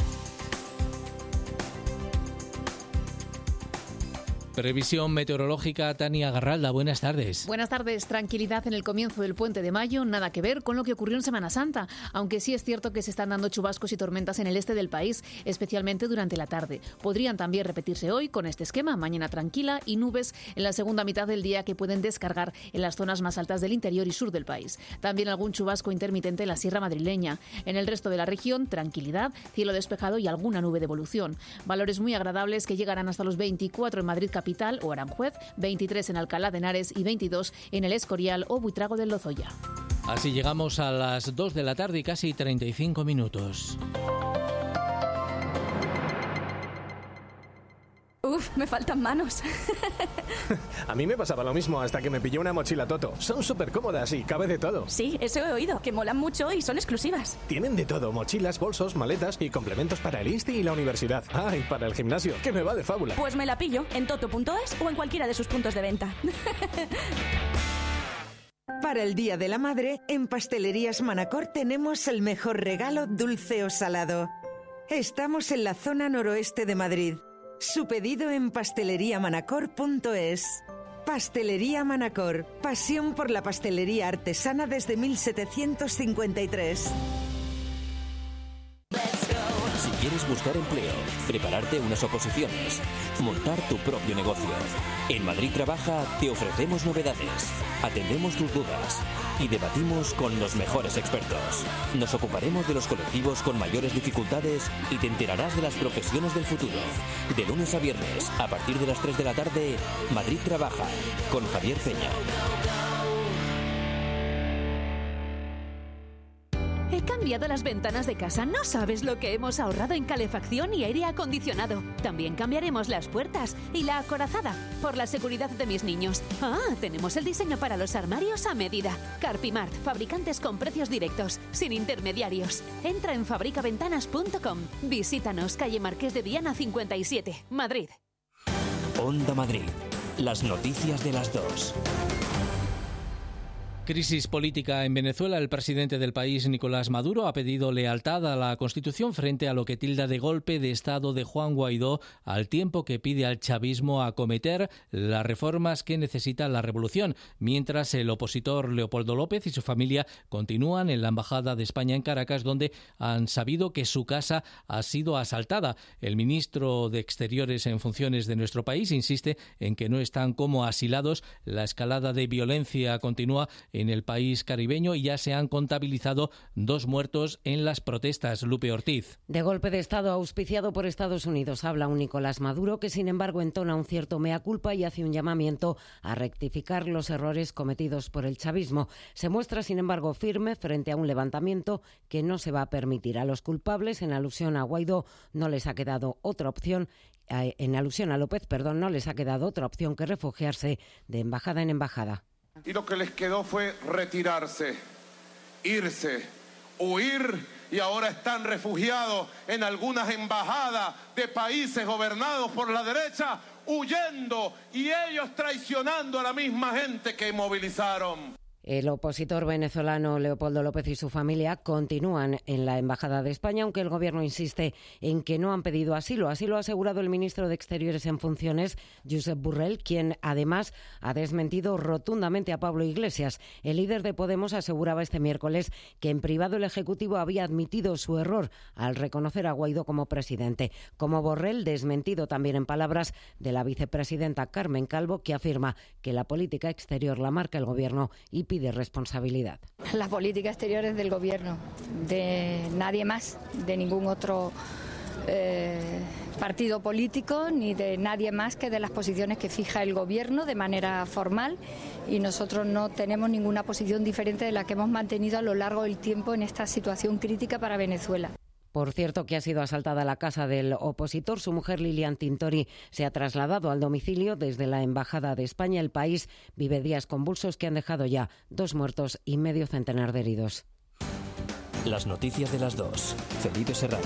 Speaker 2: Previsión meteorológica, Tania Garralda, buenas tardes.
Speaker 6: Buenas tardes. Tranquilidad en el comienzo del puente de mayo, nada que ver con lo que ocurrió en Semana Santa, aunque sí es cierto que se están dando chubascos y tormentas en el este del país, especialmente durante la tarde. Podrían también repetirse hoy con este esquema, mañana tranquila y nubes en la segunda mitad del día que pueden descargar en las zonas más altas del interior y sur del país. También algún chubasco intermitente en la sierra madrileña. En el resto de la región, tranquilidad, cielo despejado y alguna nube de evolución. Valores muy agradables que llegarán hasta los veinticuatro en Madrid capital o Aranjuez, veintitrés en Alcalá de Henares y veintidós en el Escorial o Buitrago del Lozoya.
Speaker 2: Así llegamos a las dos de la tarde y casi treinta y cinco minutos.
Speaker 22: Uf, me faltan manos.
Speaker 23: A mí me pasaba lo mismo hasta que me pillé una mochila Toto. Son súper cómodas y cabe de todo.
Speaker 22: Sí, eso he oído, que molan mucho y son exclusivas.
Speaker 23: Tienen de todo, mochilas, bolsos, maletas y complementos para el insti y la universidad. Ah, y para el gimnasio, que me va de fábula.
Speaker 22: Pues me la pillo en toto punto es o en cualquiera de sus puntos de venta.
Speaker 24: Para el Día de la Madre, en Pastelerías Manacor tenemos el mejor regalo dulce o salado. Estamos en la zona noroeste de Madrid. Su pedido en pastelería manacor punto es. Pastelería Manacor. Pasión por la pastelería artesana desde mil setecientos cincuenta y tres.
Speaker 1: Si quieres buscar empleo, prepararte unas oposiciones, montar tu propio negocio. En Madrid Trabaja te ofrecemos novedades, atendemos tus dudas y debatimos con los mejores expertos. Nos ocuparemos de los colectivos con mayores dificultades y te enterarás de las profesiones del futuro. De lunes a viernes, a partir de las tres de la tarde, Madrid Trabaja, con Javier Peña.
Speaker 25: He cambiado las ventanas de casa. No sabes lo que hemos ahorrado en calefacción y aire acondicionado. También cambiaremos las puertas y la acorazada por la seguridad de mis niños. Ah, tenemos el diseño para los armarios a medida. Carpimart, fabricantes con precios directos, sin intermediarios. Entra en fabrica ventanas punto com. Visítanos, calle Marqués de Viana cincuenta y siete, Madrid.
Speaker 1: Onda Madrid. Las noticias de las dos.
Speaker 2: Crisis política en Venezuela. El presidente del país, Nicolás Maduro, ha pedido lealtad a la Constitución frente a lo que tilda de golpe de Estado de Juan Guaidó, al tiempo que pide al chavismo acometer las reformas que necesita la revolución, mientras el opositor Leopoldo López y su familia continúan en la Embajada de España en Caracas, donde han sabido que su casa ha sido asaltada. El ministro de Exteriores en funciones de nuestro país insiste en que no están como asilados. La escalada de violencia continúa en el país caribeño y ya se han contabilizado dos muertos en las protestas. Lupe Ortiz.
Speaker 11: De golpe de Estado auspiciado por Estados Unidos habla un Nicolás Maduro que, sin embargo, entona un cierto mea culpa y hace un llamamiento a rectificar los errores cometidos por el chavismo. Se muestra, sin embargo, firme frente a un levantamiento que no se va a permitir. A los culpables, en alusión a Guaidó, no les ha quedado otra opción En alusión a López, perdón, no les ha quedado otra opción que refugiarse de embajada en embajada.
Speaker 26: Y lo que les quedó fue retirarse, irse, huir, y ahora están refugiados en algunas embajadas de países gobernados por la derecha, huyendo y ellos traicionando a la misma gente que movilizaron.
Speaker 11: El opositor venezolano Leopoldo López y su familia continúan en la Embajada de España, aunque el Gobierno insiste en que no han pedido asilo. Así lo ha asegurado el ministro de Exteriores en funciones, Josep Borrell, quien además ha desmentido rotundamente a Pablo Iglesias. El líder de Podemos aseguraba este miércoles que en privado el Ejecutivo había admitido su error al reconocer a Guaidó como presidente. Como Borrell, desmentido también en palabras de la vicepresidenta Carmen Calvo, que afirma que la política exterior la marca el Gobierno y pide de responsabilidad.
Speaker 27: La política exterior es del Gobierno, de nadie más, de ningún otro eh, partido político, ni de nadie más que de las posiciones que fija el Gobierno de manera formal, y nosotros no tenemos ninguna posición diferente de la que hemos mantenido a lo largo del tiempo en esta situación crítica para Venezuela.
Speaker 11: Por cierto, que ha sido asaltada la casa del opositor. Su mujer, Lilian Tintori, se ha trasladado al domicilio desde la Embajada de España. El país vive días convulsos que han dejado ya dos muertos y medio centenar de heridos.
Speaker 1: Las noticias de las dos. Felipe Serrano.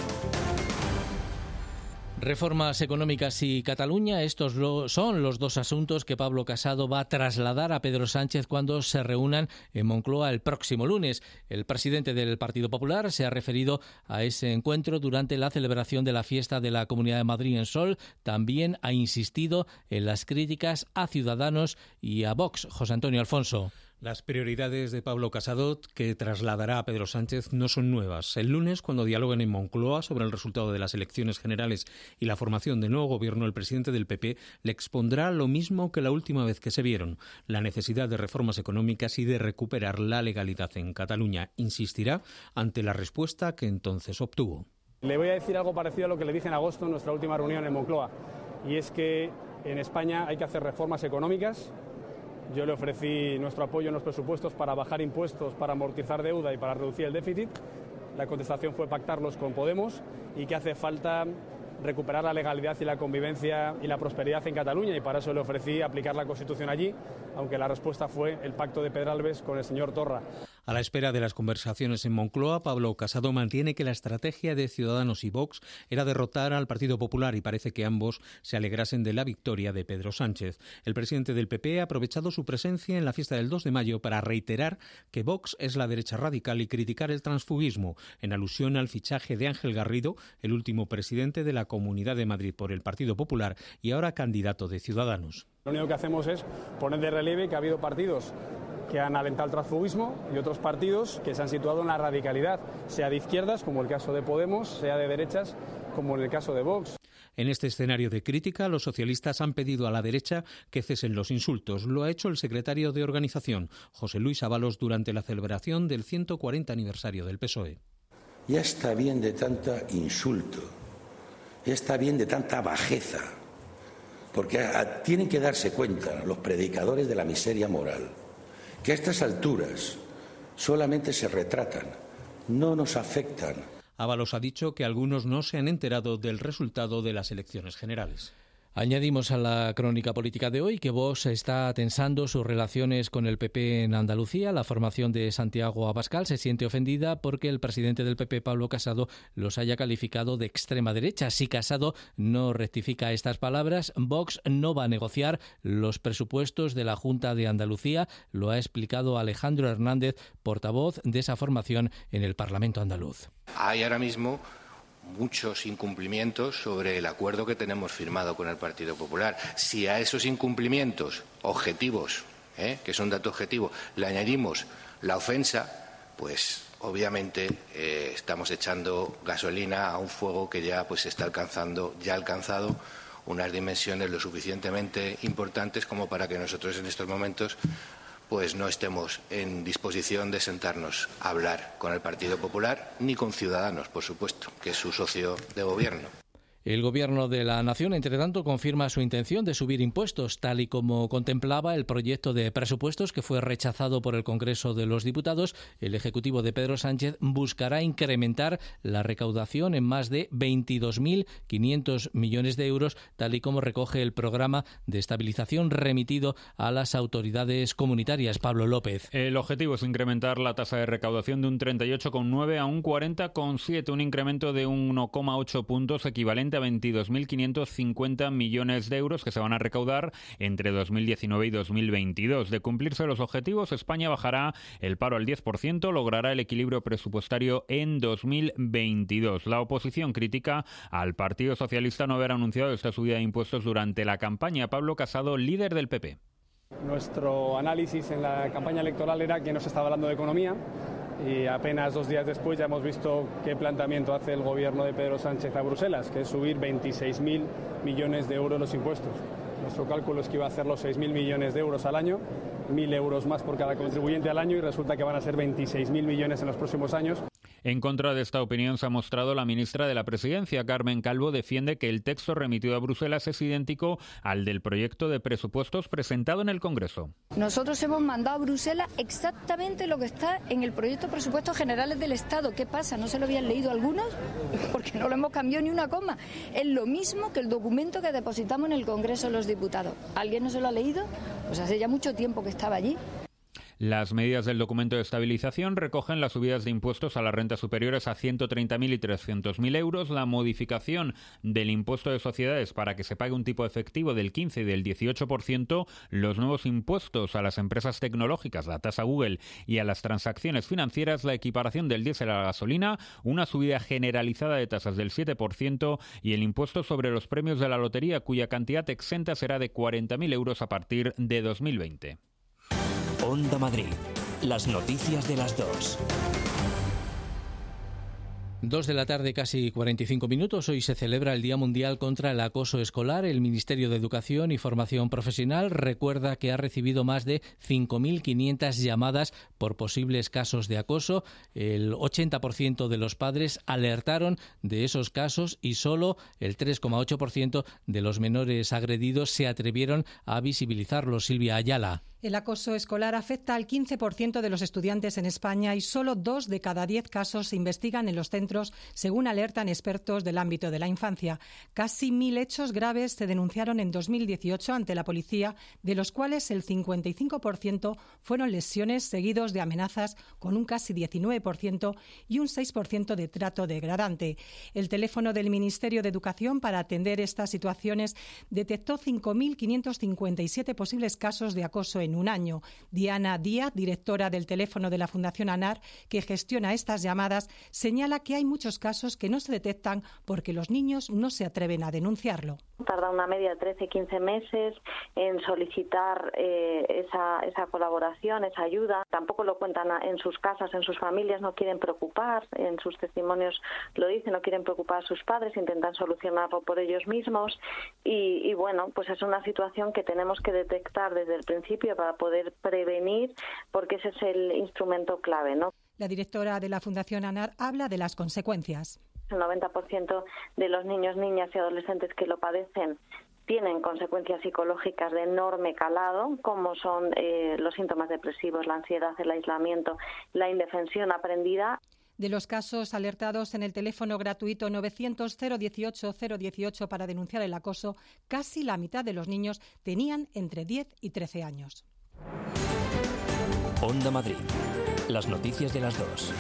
Speaker 2: Reformas económicas y Cataluña, estos lo, son los dos asuntos que Pablo Casado va a trasladar a Pedro Sánchez cuando se reúnan en Moncloa el próximo lunes. El presidente del Partido Popular se ha referido a ese encuentro durante la celebración de la fiesta de la Comunidad de Madrid en Sol. También ha insistido en las críticas a Ciudadanos y a Vox. José Antonio Alfonso.
Speaker 4: Las prioridades de Pablo Casado, que trasladará a Pedro Sánchez, no son nuevas. El lunes, cuando dialoguen en Moncloa sobre el resultado de las elecciones generales y la formación del nuevo gobierno, el presidente del P P le expondrá lo mismo que la última vez que se vieron: la necesidad de reformas económicas y de recuperar la legalidad en Cataluña. Insistirá ante la respuesta que entonces obtuvo.
Speaker 7: Le voy a decir algo parecido a lo que le dije en agosto en nuestra última reunión en Moncloa, y es que en España hay que hacer reformas económicas. Yo le ofrecí nuestro apoyo en los presupuestos para bajar impuestos, para amortizar deuda y para reducir el déficit. La contestación fue pactarlos con Podemos y que hace falta recuperar la legalidad y la convivencia y la prosperidad en Cataluña, y para eso le ofrecí aplicar la Constitución allí, aunque la respuesta fue el pacto de Pedralbes con el señor Torra.
Speaker 4: A la espera de las conversaciones en Moncloa, Pablo Casado mantiene que la estrategia de Ciudadanos y Vox era derrotar al Partido Popular, y parece que ambos se alegrasen de la victoria de Pedro Sánchez. El presidente del P P ha aprovechado su presencia en la fiesta del dos de mayo para reiterar que Vox es la derecha radical y criticar el transfugismo, en alusión al fichaje de Ángel Garrido, el último presidente de la Comunidad de Madrid por el Partido Popular y ahora candidato de Ciudadanos.
Speaker 7: Lo único que hacemos es poner de relieve que ha habido partidos que han alentado el transfugismo y otros partidos que se han situado en la radicalidad, sea de izquierdas, como el caso de Podemos, sea de derechas, como en el caso de Vox.
Speaker 4: En este escenario de crítica, los socialistas han pedido a la derecha que cesen los insultos. Lo ha hecho el secretario de Organización, José Luis Ábalos, durante la celebración del ciento cuarenta aniversario del P S O E.
Speaker 8: Ya está bien de tanta insulto, ya está bien de tanta bajeza, porque a, a, tienen que darse cuenta los predicadores de la miseria moral que a estas alturas solamente se retratan, no nos afectan.
Speaker 4: Ábalos ha dicho que algunos no se han enterado del resultado de las elecciones generales.
Speaker 2: Añadimos a la crónica política de hoy que Vox está tensando sus relaciones con el P P en Andalucía. La formación de Santiago Abascal se siente ofendida porque el presidente del P P, Pablo Casado, los haya calificado de extrema derecha. Si Casado no rectifica estas palabras, Vox no va a negociar los presupuestos de la Junta de Andalucía. Lo ha explicado Alejandro Hernández, portavoz de esa formación en el Parlamento andaluz.
Speaker 9: Hay ahora mismo muchos incumplimientos sobre el acuerdo que tenemos firmado con el Partido Popular. Si a esos incumplimientos objetivos, ¿eh? que son datos objetivos, le añadimos la ofensa, pues obviamente eh, estamos echando gasolina a un fuego que ya pues está alcanzando, ya ha alcanzado unas dimensiones lo suficientemente importantes como para que nosotros en estos momentos pues no estemos en disposición de sentarnos a hablar con el Partido Popular ni con Ciudadanos, por supuesto, que es su socio de gobierno.
Speaker 2: El Gobierno de la Nación, entre tanto, confirma su intención de subir impuestos, tal y como contemplaba el proyecto de presupuestos que fue rechazado por el Congreso de los Diputados. El Ejecutivo de Pedro Sánchez buscará incrementar la recaudación en más de veintidós mil quinientos millones de euros, tal y como recoge el programa de estabilización remitido a las autoridades comunitarias. Pablo López.
Speaker 10: El objetivo es incrementar la tasa de recaudación de un treinta y ocho coma nueve a un cuarenta coma siete, un incremento de uno coma ocho puntos equivalente a veintidós mil quinientos cincuenta millones de euros que se van a recaudar entre dos mil diecinueve y dos mil veintidós. De cumplirse los objetivos, España bajará el paro al diez por ciento, logrará el equilibrio presupuestario en dos mil veintidós. La oposición critica al Partido Socialista no haber anunciado esta subida de impuestos durante la campaña. Pablo Casado, líder del P P.
Speaker 7: Nuestro análisis en la campaña electoral era que no se estaba hablando de economía, y apenas dos días después ya hemos visto qué planteamiento hace el gobierno de Pedro Sánchez a Bruselas, que es subir veintiséis mil millones de euros los impuestos. Nuestro cálculo es que iba a hacer los seis mil millones de euros al año, mil euros más por cada contribuyente al año, y resulta que van a ser veintiséis mil millones en los próximos años.
Speaker 10: En contra de esta opinión se ha mostrado la ministra de la Presidencia, Carmen Calvo. Defiende que el texto remitido a Bruselas es idéntico al del proyecto de presupuestos presentado en el Congreso.
Speaker 27: Nosotros hemos mandado a Bruselas exactamente lo que está en el proyecto de presupuestos generales del Estado. ¿Qué pasa? ¿No se lo habían leído algunos? Porque no lo hemos cambiado ni una coma. Es lo mismo que el documento que depositamos en el Congreso de los Diputados. ¿Alguien no se lo ha leído? Pues hace ya mucho tiempo que estaba allí.
Speaker 10: Las medidas del documento de estabilización recogen las subidas de impuestos a las rentas superiores a ciento treinta mil y trescientos mil euros, la modificación del impuesto de sociedades para que se pague un tipo efectivo del quince y del dieciocho por ciento, los nuevos impuestos a las empresas tecnológicas, la tasa Google, y a las transacciones financieras, la equiparación del diésel a la gasolina, una subida generalizada de tasas del siete por ciento y el impuesto sobre los premios de la lotería, cuya cantidad exenta será de cuarenta mil euros a partir de dos mil veinte.
Speaker 1: Onda Madrid. Las noticias de las dos.
Speaker 2: Dos de la tarde, casi cuarenta y cinco minutos. Hoy se celebra el Día Mundial contra el Acoso Escolar. El Ministerio de Educación y Formación Profesional recuerda que ha recibido más de cinco mil quinientas llamadas por posibles casos de acoso. El ochenta por ciento de los padres alertaron de esos casos y solo el tres coma ocho por ciento de los menores agredidos se atrevieron a visibilizarlos. Silvia Ayala.
Speaker 12: El acoso escolar afecta al quince por ciento de los estudiantes en España y solo dos de cada diez casos se investigan en los centros, según alertan expertos del ámbito de la infancia. Casi mil hechos graves se denunciaron en dos mil dieciocho ante la policía, de los cuales el cincuenta y cinco por ciento fueron lesiones seguidos de amenazas, con un casi diecinueve por ciento y un seis por ciento de trato degradante. El teléfono del Ministerio de Educación para atender estas situaciones detectó cinco mil quinientos cincuenta y siete posibles casos de acoso en un año. Diana Díaz, directora del teléfono de la Fundación ANAR, que gestiona estas llamadas, señala que hay muchos casos que no se detectan porque los niños no se atreven a denunciarlo.
Speaker 13: Tarda una media de trece a quince meses en solicitar eh, esa, esa colaboración, esa ayuda. Tampoco lo cuentan en sus casas, en sus familias, no quieren preocupar, en sus testimonios lo dicen, no quieren preocupar a sus padres, intentan solucionarlo por ellos mismos y, y bueno, pues es una situación que tenemos que detectar desde el principio para poder prevenir, porque ese es el instrumento clave, ¿no?
Speaker 12: La directora de la Fundación ANAR habla de las consecuencias.
Speaker 13: El noventa por ciento de los niños, niñas y adolescentes que lo padecen tienen consecuencias psicológicas de enorme calado, como son eh, los síntomas depresivos, la ansiedad, el aislamiento, la indefensión aprendida.
Speaker 12: De los casos alertados en el teléfono gratuito novecientos cero dieciocho cero dieciocho para denunciar el acoso, casi la mitad de los niños tenían entre diez y trece años.
Speaker 1: Onda Madrid. Las noticias de las dos.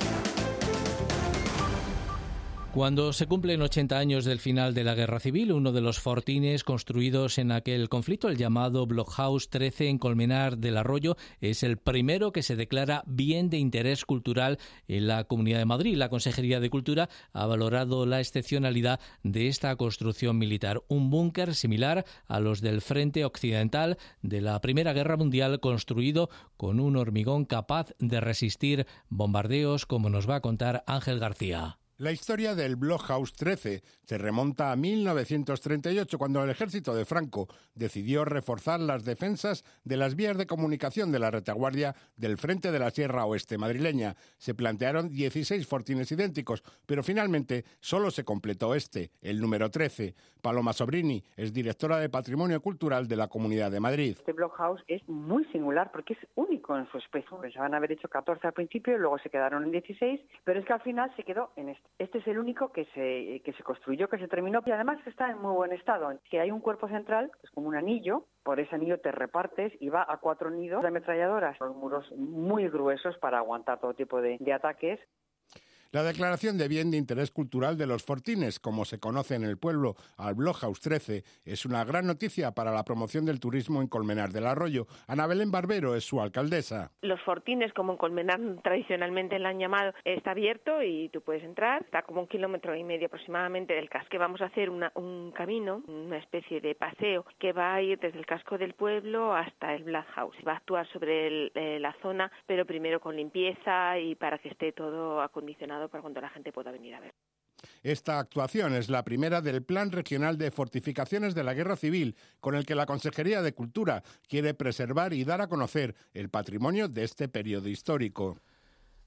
Speaker 2: Cuando se cumplen ochenta años del final de la Guerra Civil, uno de los fortines construidos en aquel conflicto, el llamado Blockhaus trece en Colmenar del Arroyo, es el primero que se declara bien de interés cultural en la Comunidad de Madrid. La Consejería de Cultura ha valorado la excepcionalidad de esta construcción militar, un búnker similar a los del Frente Occidental de la Primera Guerra Mundial, construido con un hormigón capaz de resistir bombardeos, como nos va a contar Ángel García.
Speaker 14: La historia del Blockhaus trece se remonta a mil novecientos treinta y ocho, cuando el ejército de Franco decidió reforzar las defensas de las vías de comunicación de la retaguardia del frente de la Sierra Oeste madrileña. Se plantearon dieciséis fortines idénticos, pero finalmente solo se completó este, el número trece. Paloma Sobrini es directora de Patrimonio Cultural de la Comunidad de Madrid.
Speaker 15: Este Blockhaus es muy singular porque es único en su especie. Pensaban haber hecho catorce al principio, luego se quedaron en dieciséis, pero es que al final se quedó en este. Este es el único que se que se construyó, que se terminó, y además está en muy buen estado. Que hay un cuerpo central, que es como un anillo, por ese anillo te repartes y va a cuatro nidos de ametralladoras. Son muros muy gruesos para aguantar todo tipo de, de ataques.
Speaker 14: La declaración de bien de interés cultural de los fortines, como se conoce en el pueblo al Blockhaus trece, es una gran noticia para la promoción del turismo en Colmenar del Arroyo. Ana Belén Barbero es su alcaldesa.
Speaker 16: Los fortines, como en Colmenar tradicionalmente lo han llamado, está abierto y tú puedes entrar. Está como un kilómetro y medio aproximadamente del casco. Que vamos a hacer una, un camino, una especie de paseo que va a ir desde el casco del pueblo hasta el Blockhaus. Va a actuar sobre el, eh, la zona, pero primero con limpieza y para que esté todo acondicionado para cuando la gente pueda venir a ver.
Speaker 14: Esta actuación es la primera del Plan Regional de Fortificaciones de la Guerra Civil, con el que la Consejería de Cultura quiere preservar y dar a conocer el patrimonio de este periodo histórico.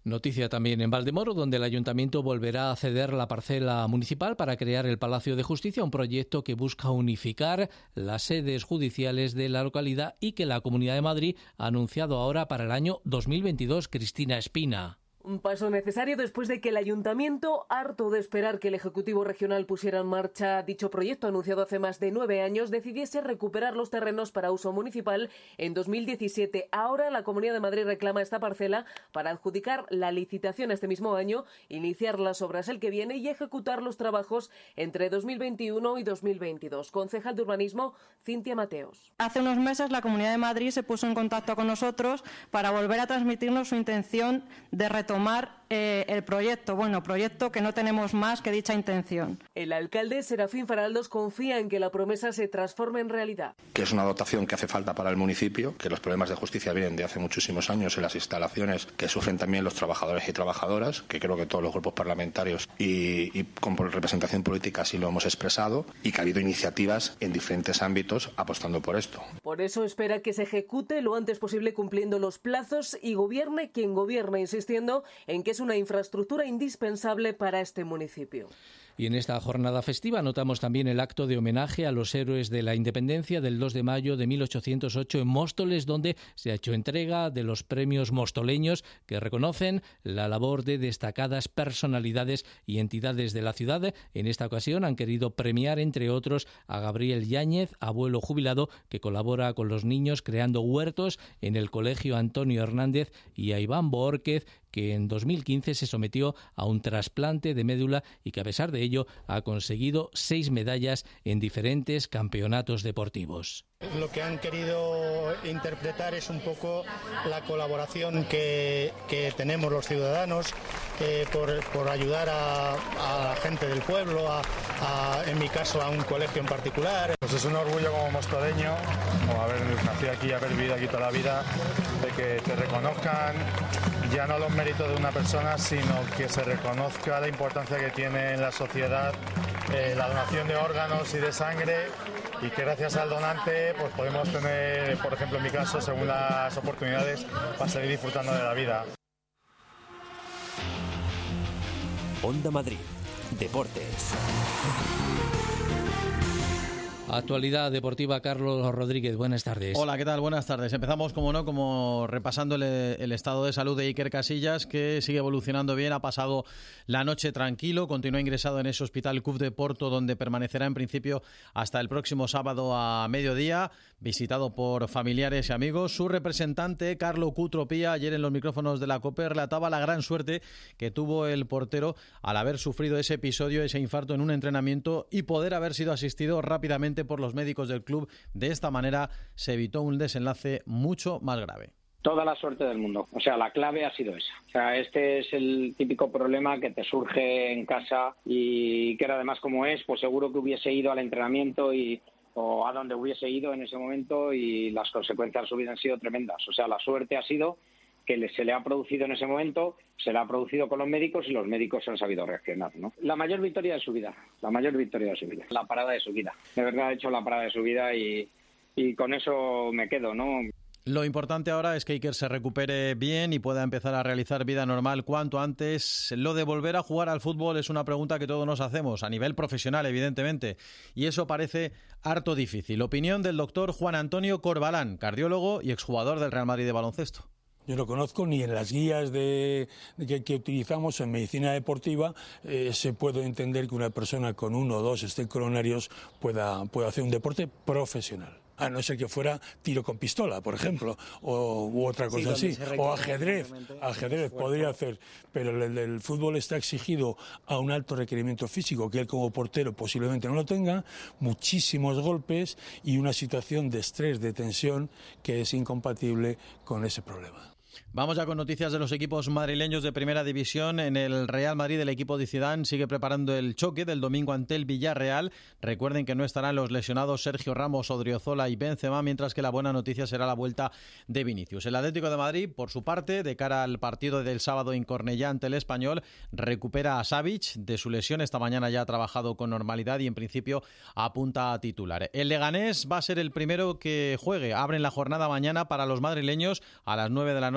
Speaker 2: Noticia también en Valdemoro, donde el Ayuntamiento volverá a ceder la parcela municipal para crear el Palacio de Justicia, un proyecto que busca unificar las sedes judiciales de la localidad y que la Comunidad de Madrid ha anunciado ahora para el año dos mil veintidós. Cristina Espina.
Speaker 3: Un paso necesario después de que el Ayuntamiento, harto de esperar que el Ejecutivo Regional pusiera en marcha dicho proyecto anunciado hace más de nueve años, decidiese recuperar los terrenos para uso municipal en dos mil diecisiete. Ahora la Comunidad de Madrid reclama esta parcela para adjudicar la licitación este mismo año, iniciar las obras el que viene y ejecutar los trabajos entre dos mil veintiuno y dos mil veintidós. Concejal de Urbanismo, Cintia Mateos.
Speaker 5: Hace unos meses la Comunidad de Madrid se puso en contacto con nosotros para volver a transmitirnos su intención de retomar tomar eh, el proyecto, bueno, proyecto que no tenemos más que dicha intención.
Speaker 3: El alcalde Serafín Faraldos confía en que la promesa se transforme en realidad.
Speaker 17: Que es una dotación que hace falta para el municipio, que los problemas de justicia vienen de hace muchísimos años en las instalaciones que sufren también los trabajadores y trabajadoras, que creo que todos los grupos parlamentarios y, y con representación política así lo hemos expresado, y que ha habido iniciativas en diferentes ámbitos apostando por esto.
Speaker 3: Por eso espera que se ejecute lo antes posible cumpliendo los plazos y gobierne quien gobierne, insistiendo en que es una infraestructura indispensable para este municipio.
Speaker 2: Y en esta jornada festiva notamos también el acto de homenaje a los héroes de la independencia del dos de mayo de mil ochocientos ocho en Móstoles, donde se ha hecho entrega de los premios mostoleños que reconocen la labor de destacadas personalidades y entidades de la ciudad. En esta ocasión han querido premiar, entre otros, a Gabriel Yáñez, abuelo jubilado que colabora con los niños creando huertos en el Colegio Antonio Hernández, y a Iván Boórquez, que en dos mil quince se sometió a un trasplante de médula y que a pesar de ello ha conseguido seis medallas en diferentes campeonatos deportivos.
Speaker 18: Lo que han querido interpretar es un poco la colaboración que, que tenemos los ciudadanos eh, por, por ayudar a, a la gente del pueblo, a, a, en mi caso a un colegio en particular.
Speaker 19: Pues es un orgullo como mostoleño, como haber nacido aquí, haber vivido aquí toda la vida, de que te reconozcan ya no los méritos de una persona, sino que se reconozca la importancia que tiene en la sociedad eh, la donación de órganos y de sangre, y que gracias al donante pues podemos tener, por ejemplo en mi caso, según las oportunidades, para seguir disfrutando de la vida.
Speaker 1: Onda Madrid, Deportes.
Speaker 2: Actualidad deportiva, Carlos Rodríguez, buenas tardes.
Speaker 20: Hola, ¿qué tal? Buenas tardes. Empezamos, como no, como repasando el, el estado de salud de Iker Casillas, que sigue evolucionando bien, ha pasado la noche tranquilo, continúa ingresado en ese hospital C U F de Porto, donde permanecerá en principio hasta el próximo sábado a mediodía, visitado por familiares y amigos. Su representante, Carlo Cutropía, ayer en los micrófonos de la COPE relataba la gran suerte que tuvo el portero al haber sufrido ese episodio, ese infarto en un entrenamiento y poder haber sido asistido rápidamente por los médicos del club. De esta manera se evitó un desenlace mucho más grave.
Speaker 21: Toda la suerte del mundo. O sea, la clave ha sido esa. O sea, este es el típico problema que te surge en casa y que era además como es, pues seguro que hubiese ido al entrenamiento y o a donde hubiese ido en ese momento y las consecuencias hubieran sido tremendas. O sea, la suerte ha sido que le, se le ha producido en ese momento, se le ha producido con los médicos y los médicos han sabido reaccionar, ¿no? La mayor victoria de su vida, la mayor victoria de su vida, la parada de su vida. De verdad ha hecho la parada de su vida y, y con eso me quedo, ¿no?
Speaker 20: Lo importante ahora es que Iker se recupere bien y pueda empezar a realizar vida normal cuanto antes. Lo de volver a jugar al fútbol es una pregunta que todos nos hacemos, a nivel profesional, evidentemente, y eso parece harto difícil. Opinión del doctor Juan Antonio Corbalán, cardiólogo y exjugador del Real Madrid de baloncesto.
Speaker 28: Yo no conozco ni en las guías de, de que, que utilizamos en medicina deportiva eh, se puede entender que una persona con uno o dos estén coronarios pueda, pueda hacer un deporte profesional. A no ser que fuera tiro con pistola, por ejemplo, o u otra cosa sí, así, o ajedrez, ajedrez podría hacer, pero el, el fútbol está exigido a un alto requerimiento físico, que él como portero posiblemente no lo tenga, muchísimos golpes y una situación de estrés, de tensión, que es incompatible con ese problema.
Speaker 20: Vamos ya con noticias de los equipos madrileños de Primera División. En el Real Madrid, el equipo de Zidane sigue preparando el choque del domingo ante el Villarreal. Recuerden que no estarán los lesionados Sergio Ramos, Odriozola y Benzema, mientras que la buena noticia será la vuelta de Vinicius. El Atlético de Madrid, por su parte, de cara al partido del sábado en Cornellá ante el Español, recupera a Savic de su lesión. Esta mañana ya ha trabajado con normalidad y en principio apunta a titular. El Leganés va a ser el primero que juegue. Abren la jornada mañana para los madrileños a las nueve de la noche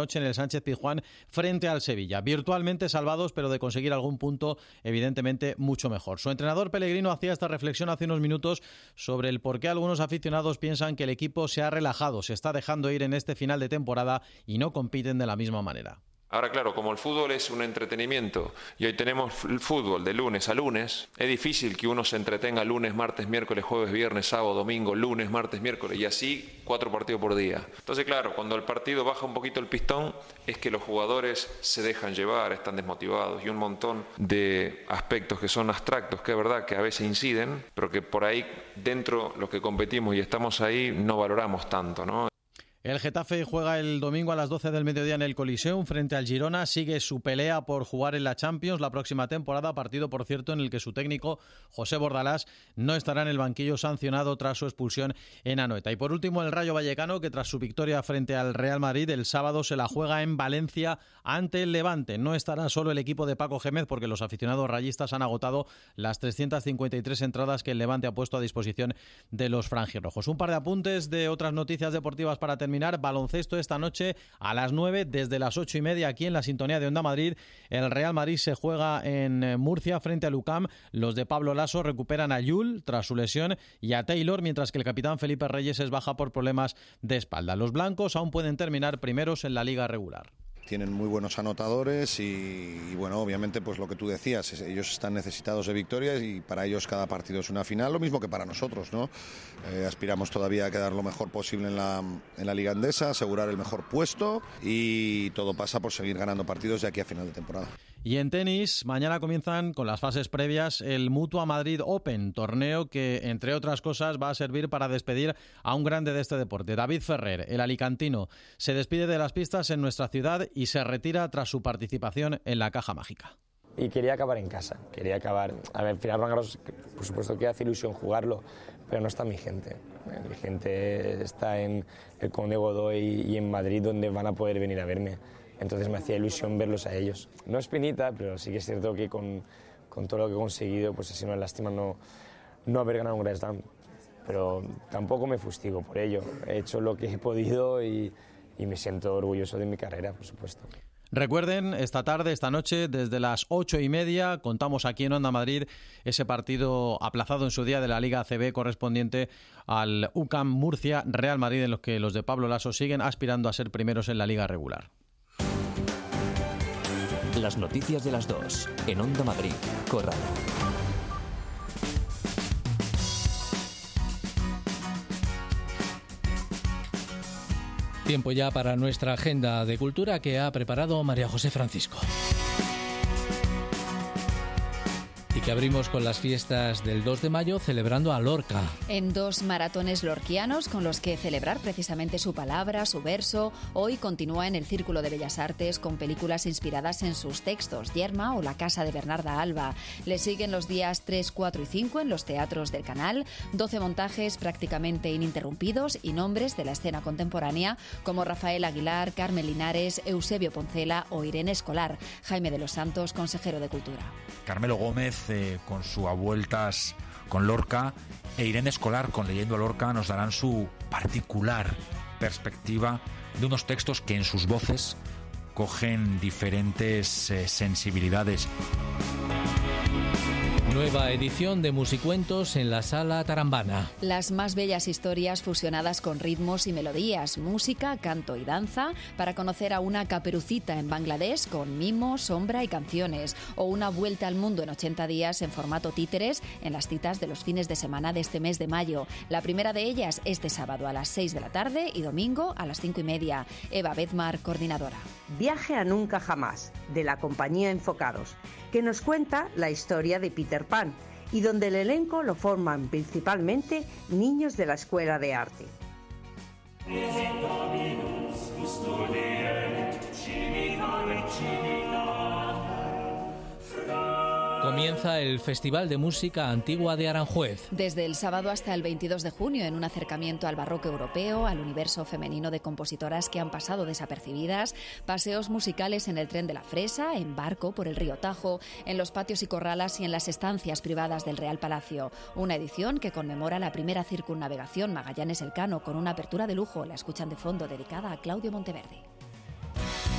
Speaker 20: noche en el Sánchez Pizjuán frente al Sevilla. Virtualmente salvados, pero de conseguir algún punto, evidentemente, mucho mejor. Su entrenador Pellegrino hacía esta reflexión hace unos minutos sobre el por qué algunos aficionados piensan que el equipo se ha relajado, se está dejando ir en este final de temporada y no compiten de la misma manera.
Speaker 6: Ahora, claro, como el fútbol es un entretenimiento y hoy tenemos el fútbol de lunes a lunes, es difícil que uno se entretenga lunes, martes, miércoles, jueves, viernes, sábado, domingo, lunes, martes, miércoles y así cuatro partidos por día. Entonces, claro, cuando el partido baja un poquito el pistón es que los jugadores se dejan llevar, están desmotivados y un montón de aspectos que son abstractos, que es verdad que a veces inciden, pero que por ahí dentro los que competimos y estamos ahí no valoramos tanto, ¿no?
Speaker 20: El Getafe juega el domingo a las doce del mediodía en el Coliseum frente al Girona. Sigue su pelea por jugar en la Champions la próxima temporada, partido, por cierto, en el que su técnico, José Bordalás, no estará en el banquillo sancionado tras su expulsión en Anoeta. Y por último, el Rayo Vallecano, que tras su victoria frente al Real Madrid el sábado se la juega en Valencia ante el Levante. No estará solo el equipo de Paco Gémez porque los aficionados rayistas han agotado las trescientas cincuenta y tres entradas que el Levante ha puesto a disposición de los franjirrojos. Un par de apuntes de otras noticias deportivas para terminar. Baloncesto esta noche a las nueve, desde las ocho y media aquí en la sintonía de Onda Madrid. El Real Madrid se juega en Murcia frente al U C A M. Los de Pablo Laso recuperan a Yul tras su lesión y a Taylor, mientras que el capitán Felipe Reyes es baja por problemas de espalda. Los blancos aún pueden terminar primeros en la liga regular.
Speaker 8: Tienen muy buenos anotadores y, y bueno, obviamente pues lo que tú decías, ellos están necesitados de victorias y para ellos cada partido es una final, lo mismo que para nosotros, ¿no? Eh, aspiramos todavía a quedar lo mejor posible en la, en la Liga Endesa, asegurar el mejor puesto y todo pasa por seguir ganando partidos de aquí a final de temporada.
Speaker 20: Y en tenis, mañana comienzan con las fases previas el Mutua Madrid Open, torneo que, entre otras cosas, va a servir para despedir a un grande de este deporte. David Ferrer, el alicantino, se despide de las pistas en nuestra ciudad y se retira tras su participación en la Caja Mágica.
Speaker 11: Y quería acabar en casa, quería acabar... A ver, al final Roland Garros, por supuesto que hace ilusión jugarlo, pero no está mi gente. Mi gente está en el Conde Godoy y en Madrid, donde van a poder venir a verme. Entonces me hacía ilusión verlos a ellos. No es penita, pero sí que es cierto que con, con todo lo que he conseguido, pues ha sido una lástima no, no haber ganado un Grand Slam. Pero tampoco me fustigo por ello. He hecho lo que he podido y, y me siento orgulloso de mi carrera, por supuesto.
Speaker 20: Recuerden, esta tarde, esta noche, desde las ocho y media, contamos aquí en Onda Madrid ese partido aplazado en su día de la Liga A C B correspondiente al U C A M Murcia Real Madrid, en los que los de Pablo Laso siguen aspirando a ser primeros en la Liga regular.
Speaker 1: Las noticias de las dos, en Onda Madrid, Corral.
Speaker 2: Tiempo ya para nuestra agenda de cultura que ha preparado María José Francisco. Y que abrimos con las fiestas del dos de mayo celebrando a Lorca.
Speaker 22: En dos maratones lorquianos con los que celebrar precisamente su palabra, su verso, hoy continúa en el Círculo de Bellas Artes con películas inspiradas en sus textos, Yerma o La casa de Bernarda Alba. Le siguen los días tres, cuatro y cinco en los teatros del Canal, doce montajes prácticamente ininterrumpidos y nombres de la escena contemporánea como Rafael Aguilar, Carmen Linares, Eusebio Poncela o Irene Escolar. Jaime de los Santos, consejero de Cultura.
Speaker 23: Carmelo Gómez eh, con su A Vueltas con Lorca e Irene Escolar con Leyendo a Lorca nos darán su particular perspectiva de unos textos que en sus voces cogen diferentes eh, sensibilidades.
Speaker 2: Nueva edición de Musicuentos en la Sala Tarambana.
Speaker 22: Las más bellas historias fusionadas con ritmos y melodías, música, canto y danza, para conocer a una caperucita en Bangladesh con mimo, sombra y canciones, o una vuelta al mundo en ochenta días en formato títeres en las citas de los fines de semana de este mes de mayo. La primera de ellas este sábado a las seis de la tarde y domingo a las cinco y media. Eva Bedmar, coordinadora.
Speaker 24: Viaje a Nunca Jamás, de la compañía Enfocados, que nos cuenta la historia de Peter Pan y donde el elenco lo forman principalmente niños de la Escuela de Arte.
Speaker 2: Comienza el Festival de Música Antigua de Aranjuez.
Speaker 22: Desde el sábado hasta el veintidós de junio, en un acercamiento al barroco europeo, al universo femenino de compositoras que han pasado desapercibidas, paseos musicales en el tren de la Fresa, en barco por el río Tajo, en los patios y corralas y en las estancias privadas del Real Palacio. Una edición que conmemora la primera circunnavegación Magallanes-Elcano con una apertura de lujo, la escuchan de fondo, dedicada a Claudio Monteverde.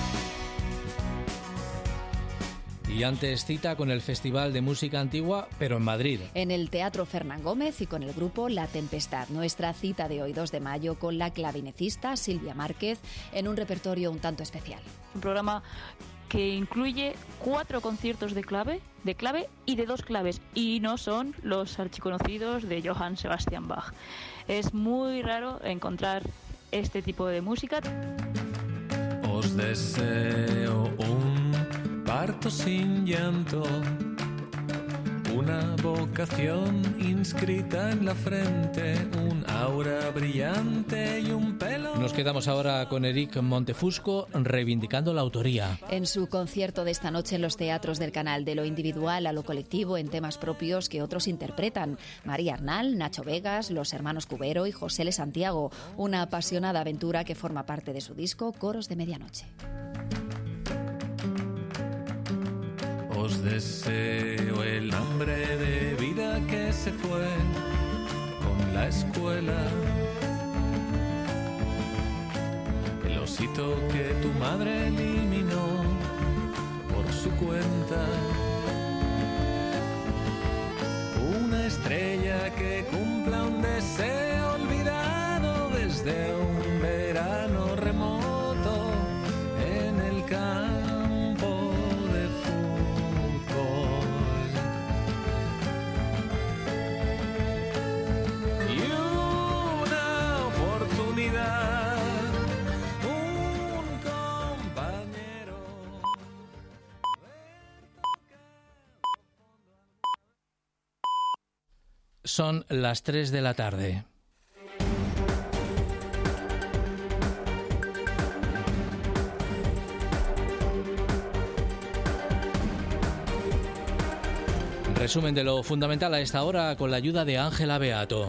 Speaker 2: Y antes cita con el Festival de Música Antigua, pero en Madrid.
Speaker 22: En el Teatro Fernán Gómez y con el grupo La Tempestad. Nuestra cita de hoy, dos de mayo, con la clavinecista Silvia Márquez en un repertorio un tanto especial.
Speaker 4: Un programa que incluye cuatro conciertos de clave, de clave y de dos claves, y no son los archiconocidos de Johann Sebastian Bach. Es muy raro encontrar este tipo de música.
Speaker 7: Os deseo un parto sin llanto, una vocación inscrita en la frente, un aura brillante y un pelo...
Speaker 2: Nos quedamos ahora con Eric Montefusco reivindicando la autoría.
Speaker 22: En su concierto de esta noche en los teatros del canal, de lo individual a lo colectivo en temas propios que otros interpretan. María Arnal, Nacho Vegas, los hermanos Cubero y José L. Santiago. Una apasionada aventura que forma parte de su disco Coros de Medianoche.
Speaker 7: Os deseo el hambre de vida que se fue con la escuela, el osito que tu madre eliminó por su cuenta, una estrella que cumpla un deseo olvidado desde un verano remoto en el campo.
Speaker 2: Son las tres de la tarde. Resumen de lo fundamental a esta hora con la ayuda de Ángela Beato.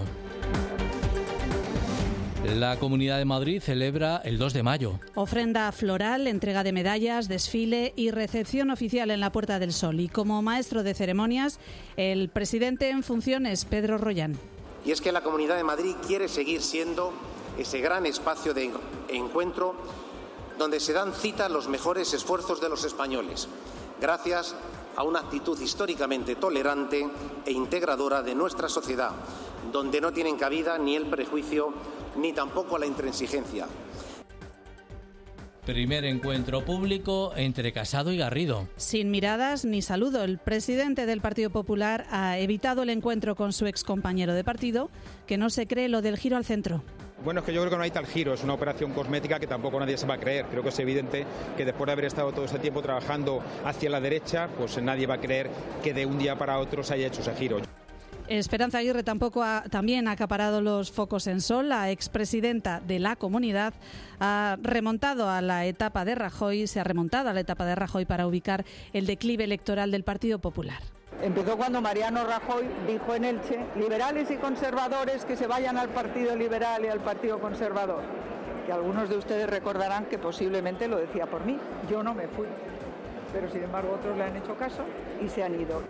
Speaker 2: La Comunidad de Madrid celebra el dos de mayo.
Speaker 9: Ofrenda floral, entrega de medallas, desfile y recepción oficial en la Puerta del Sol. Y como maestro de ceremonias, el presidente en funciones, Pedro Rollán.
Speaker 10: Y es que la Comunidad de Madrid quiere seguir siendo ese gran espacio de encuentro donde se dan cita los mejores esfuerzos de los españoles, gracias a una actitud históricamente tolerante e integradora de nuestra sociedad, donde no tienen cabida ni el prejuicio ni tampoco la intransigencia.
Speaker 2: Primer encuentro público entre Casado y Garrido.
Speaker 9: Sin miradas ni saludo, el presidente del Partido Popular ha evitado el encuentro con su excompañero de partido, que no se cree lo del giro al centro.
Speaker 13: Bueno, es que yo creo que no hay tal giro, es una operación cosmética que tampoco nadie se va a creer. Creo que es evidente que después de haber estado todo ese tiempo trabajando hacia la derecha, pues nadie va a creer que de un día para otro se haya hecho ese giro.
Speaker 9: Esperanza Aguirre tampoco ha, también ha acaparado los focos en Sol. La expresidenta de la Comunidad ha remontado a la etapa de Rajoy, se ha remontado a la etapa de Rajoy para ubicar el declive electoral del Partido Popular.
Speaker 25: Empezó cuando Mariano Rajoy dijo en Elche, liberales y conservadores que se vayan al Partido Liberal y al Partido Conservador. Que algunos de ustedes recordarán que posiblemente lo decía por mí. Yo no me fui, pero sin embargo otros le han hecho caso y se han ido.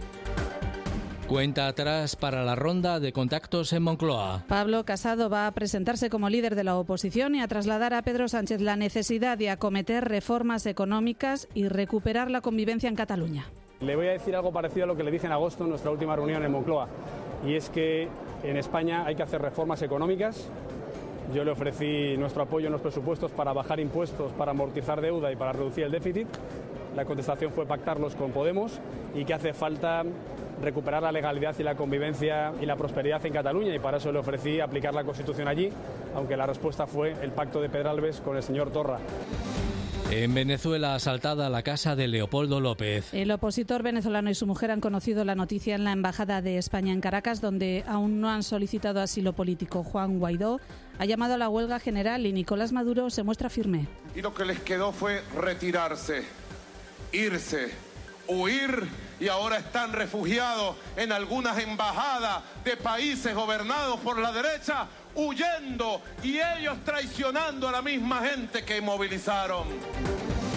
Speaker 2: Cuenta atrás para la ronda de contactos en Moncloa.
Speaker 9: Pablo Casado va a presentarse como líder de la oposición y a trasladar a Pedro Sánchez la necesidad de acometer reformas económicas y recuperar la convivencia en Cataluña.
Speaker 26: Le voy a decir algo parecido a lo que le dije en agosto en nuestra última reunión en Moncloa, y es que en España hay que hacer reformas económicas. Yo le ofrecí nuestro apoyo en los presupuestos para bajar impuestos, para amortizar deuda y para reducir el déficit. La contestación fue pactarlos con Podemos y que hace falta recuperar la legalidad y la convivencia y la prosperidad en Cataluña, y para eso le ofrecí aplicar la Constitución allí, aunque la respuesta fue el pacto de Pedralbes con el señor Torra.
Speaker 2: En Venezuela, asaltada la casa de Leopoldo López.
Speaker 9: El opositor venezolano y su mujer han conocido la noticia en la Embajada de España en Caracas, donde aún no han solicitado asilo político. Juan Guaidó ha llamado a la huelga general y Nicolás Maduro se muestra firme.
Speaker 27: Y lo que les quedó fue retirarse, irse, huir, y ahora están refugiados en algunas embajadas de países gobernados por la derecha, huyendo y ellos traicionando a la misma gente que movilizaron.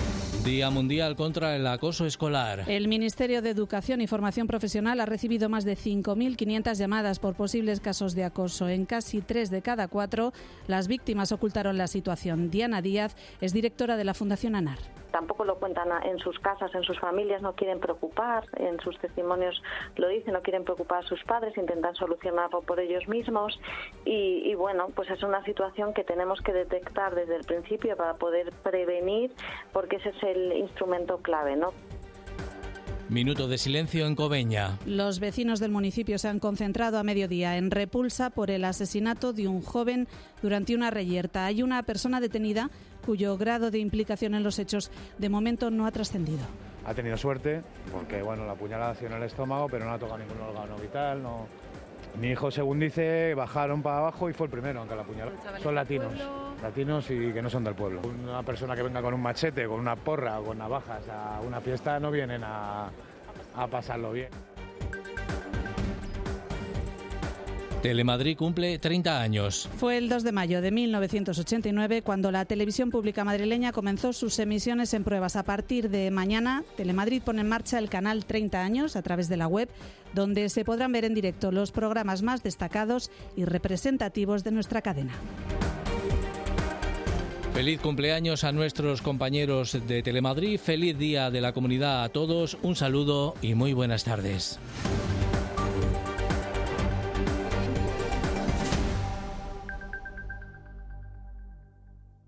Speaker 2: Día Mundial contra el Acoso Escolar.
Speaker 9: El Ministerio de Educación y Formación Profesional ha recibido más de cinco mil quinientas llamadas por posibles casos de acoso. En casi tres de cada cuatro, las víctimas ocultaron la situación. Diana Díaz es directora de la Fundación ANAR.
Speaker 3: Tampoco lo cuentan en sus casas, en sus familias, no quieren preocupar, en sus testimonios lo dicen, no quieren preocupar a sus padres, intentan solucionarlo por ellos mismos y, y bueno, pues es una situación que tenemos que detectar desde el principio para poder prevenir, porque ese es el instrumento clave, ¿no?
Speaker 2: Minuto de silencio en Cobeña.
Speaker 9: Los vecinos del municipio se han concentrado a mediodía en repulsa por el asesinato de un joven durante una reyerta. Hay una persona detenida cuyo grado de implicación en los hechos de momento no ha trascendido.
Speaker 5: Ha tenido suerte porque bueno, la puñalada ha sido en el estómago, pero no ha tocado ningún órgano vital. No. Mi hijo, según dice, bajaron para abajo y fue el primero, aunque la puñalada. Son latinos, latinos y que no son del pueblo. Una persona que venga con un machete, con una porra o con navajas a una fiesta no vienen a, a pasarlo bien.
Speaker 2: Telemadrid cumple treinta años.
Speaker 9: Fue el dos de mayo de mil novecientos ochenta y nueve cuando la televisión pública madrileña comenzó sus emisiones en pruebas. A partir de mañana, Telemadrid pone en marcha el canal treinta años a través de la web, donde se podrán ver en directo los programas más destacados y representativos de nuestra cadena.
Speaker 2: Feliz cumpleaños a nuestros compañeros de Telemadrid, feliz Día de la Comunidad a todos, un saludo y muy buenas tardes.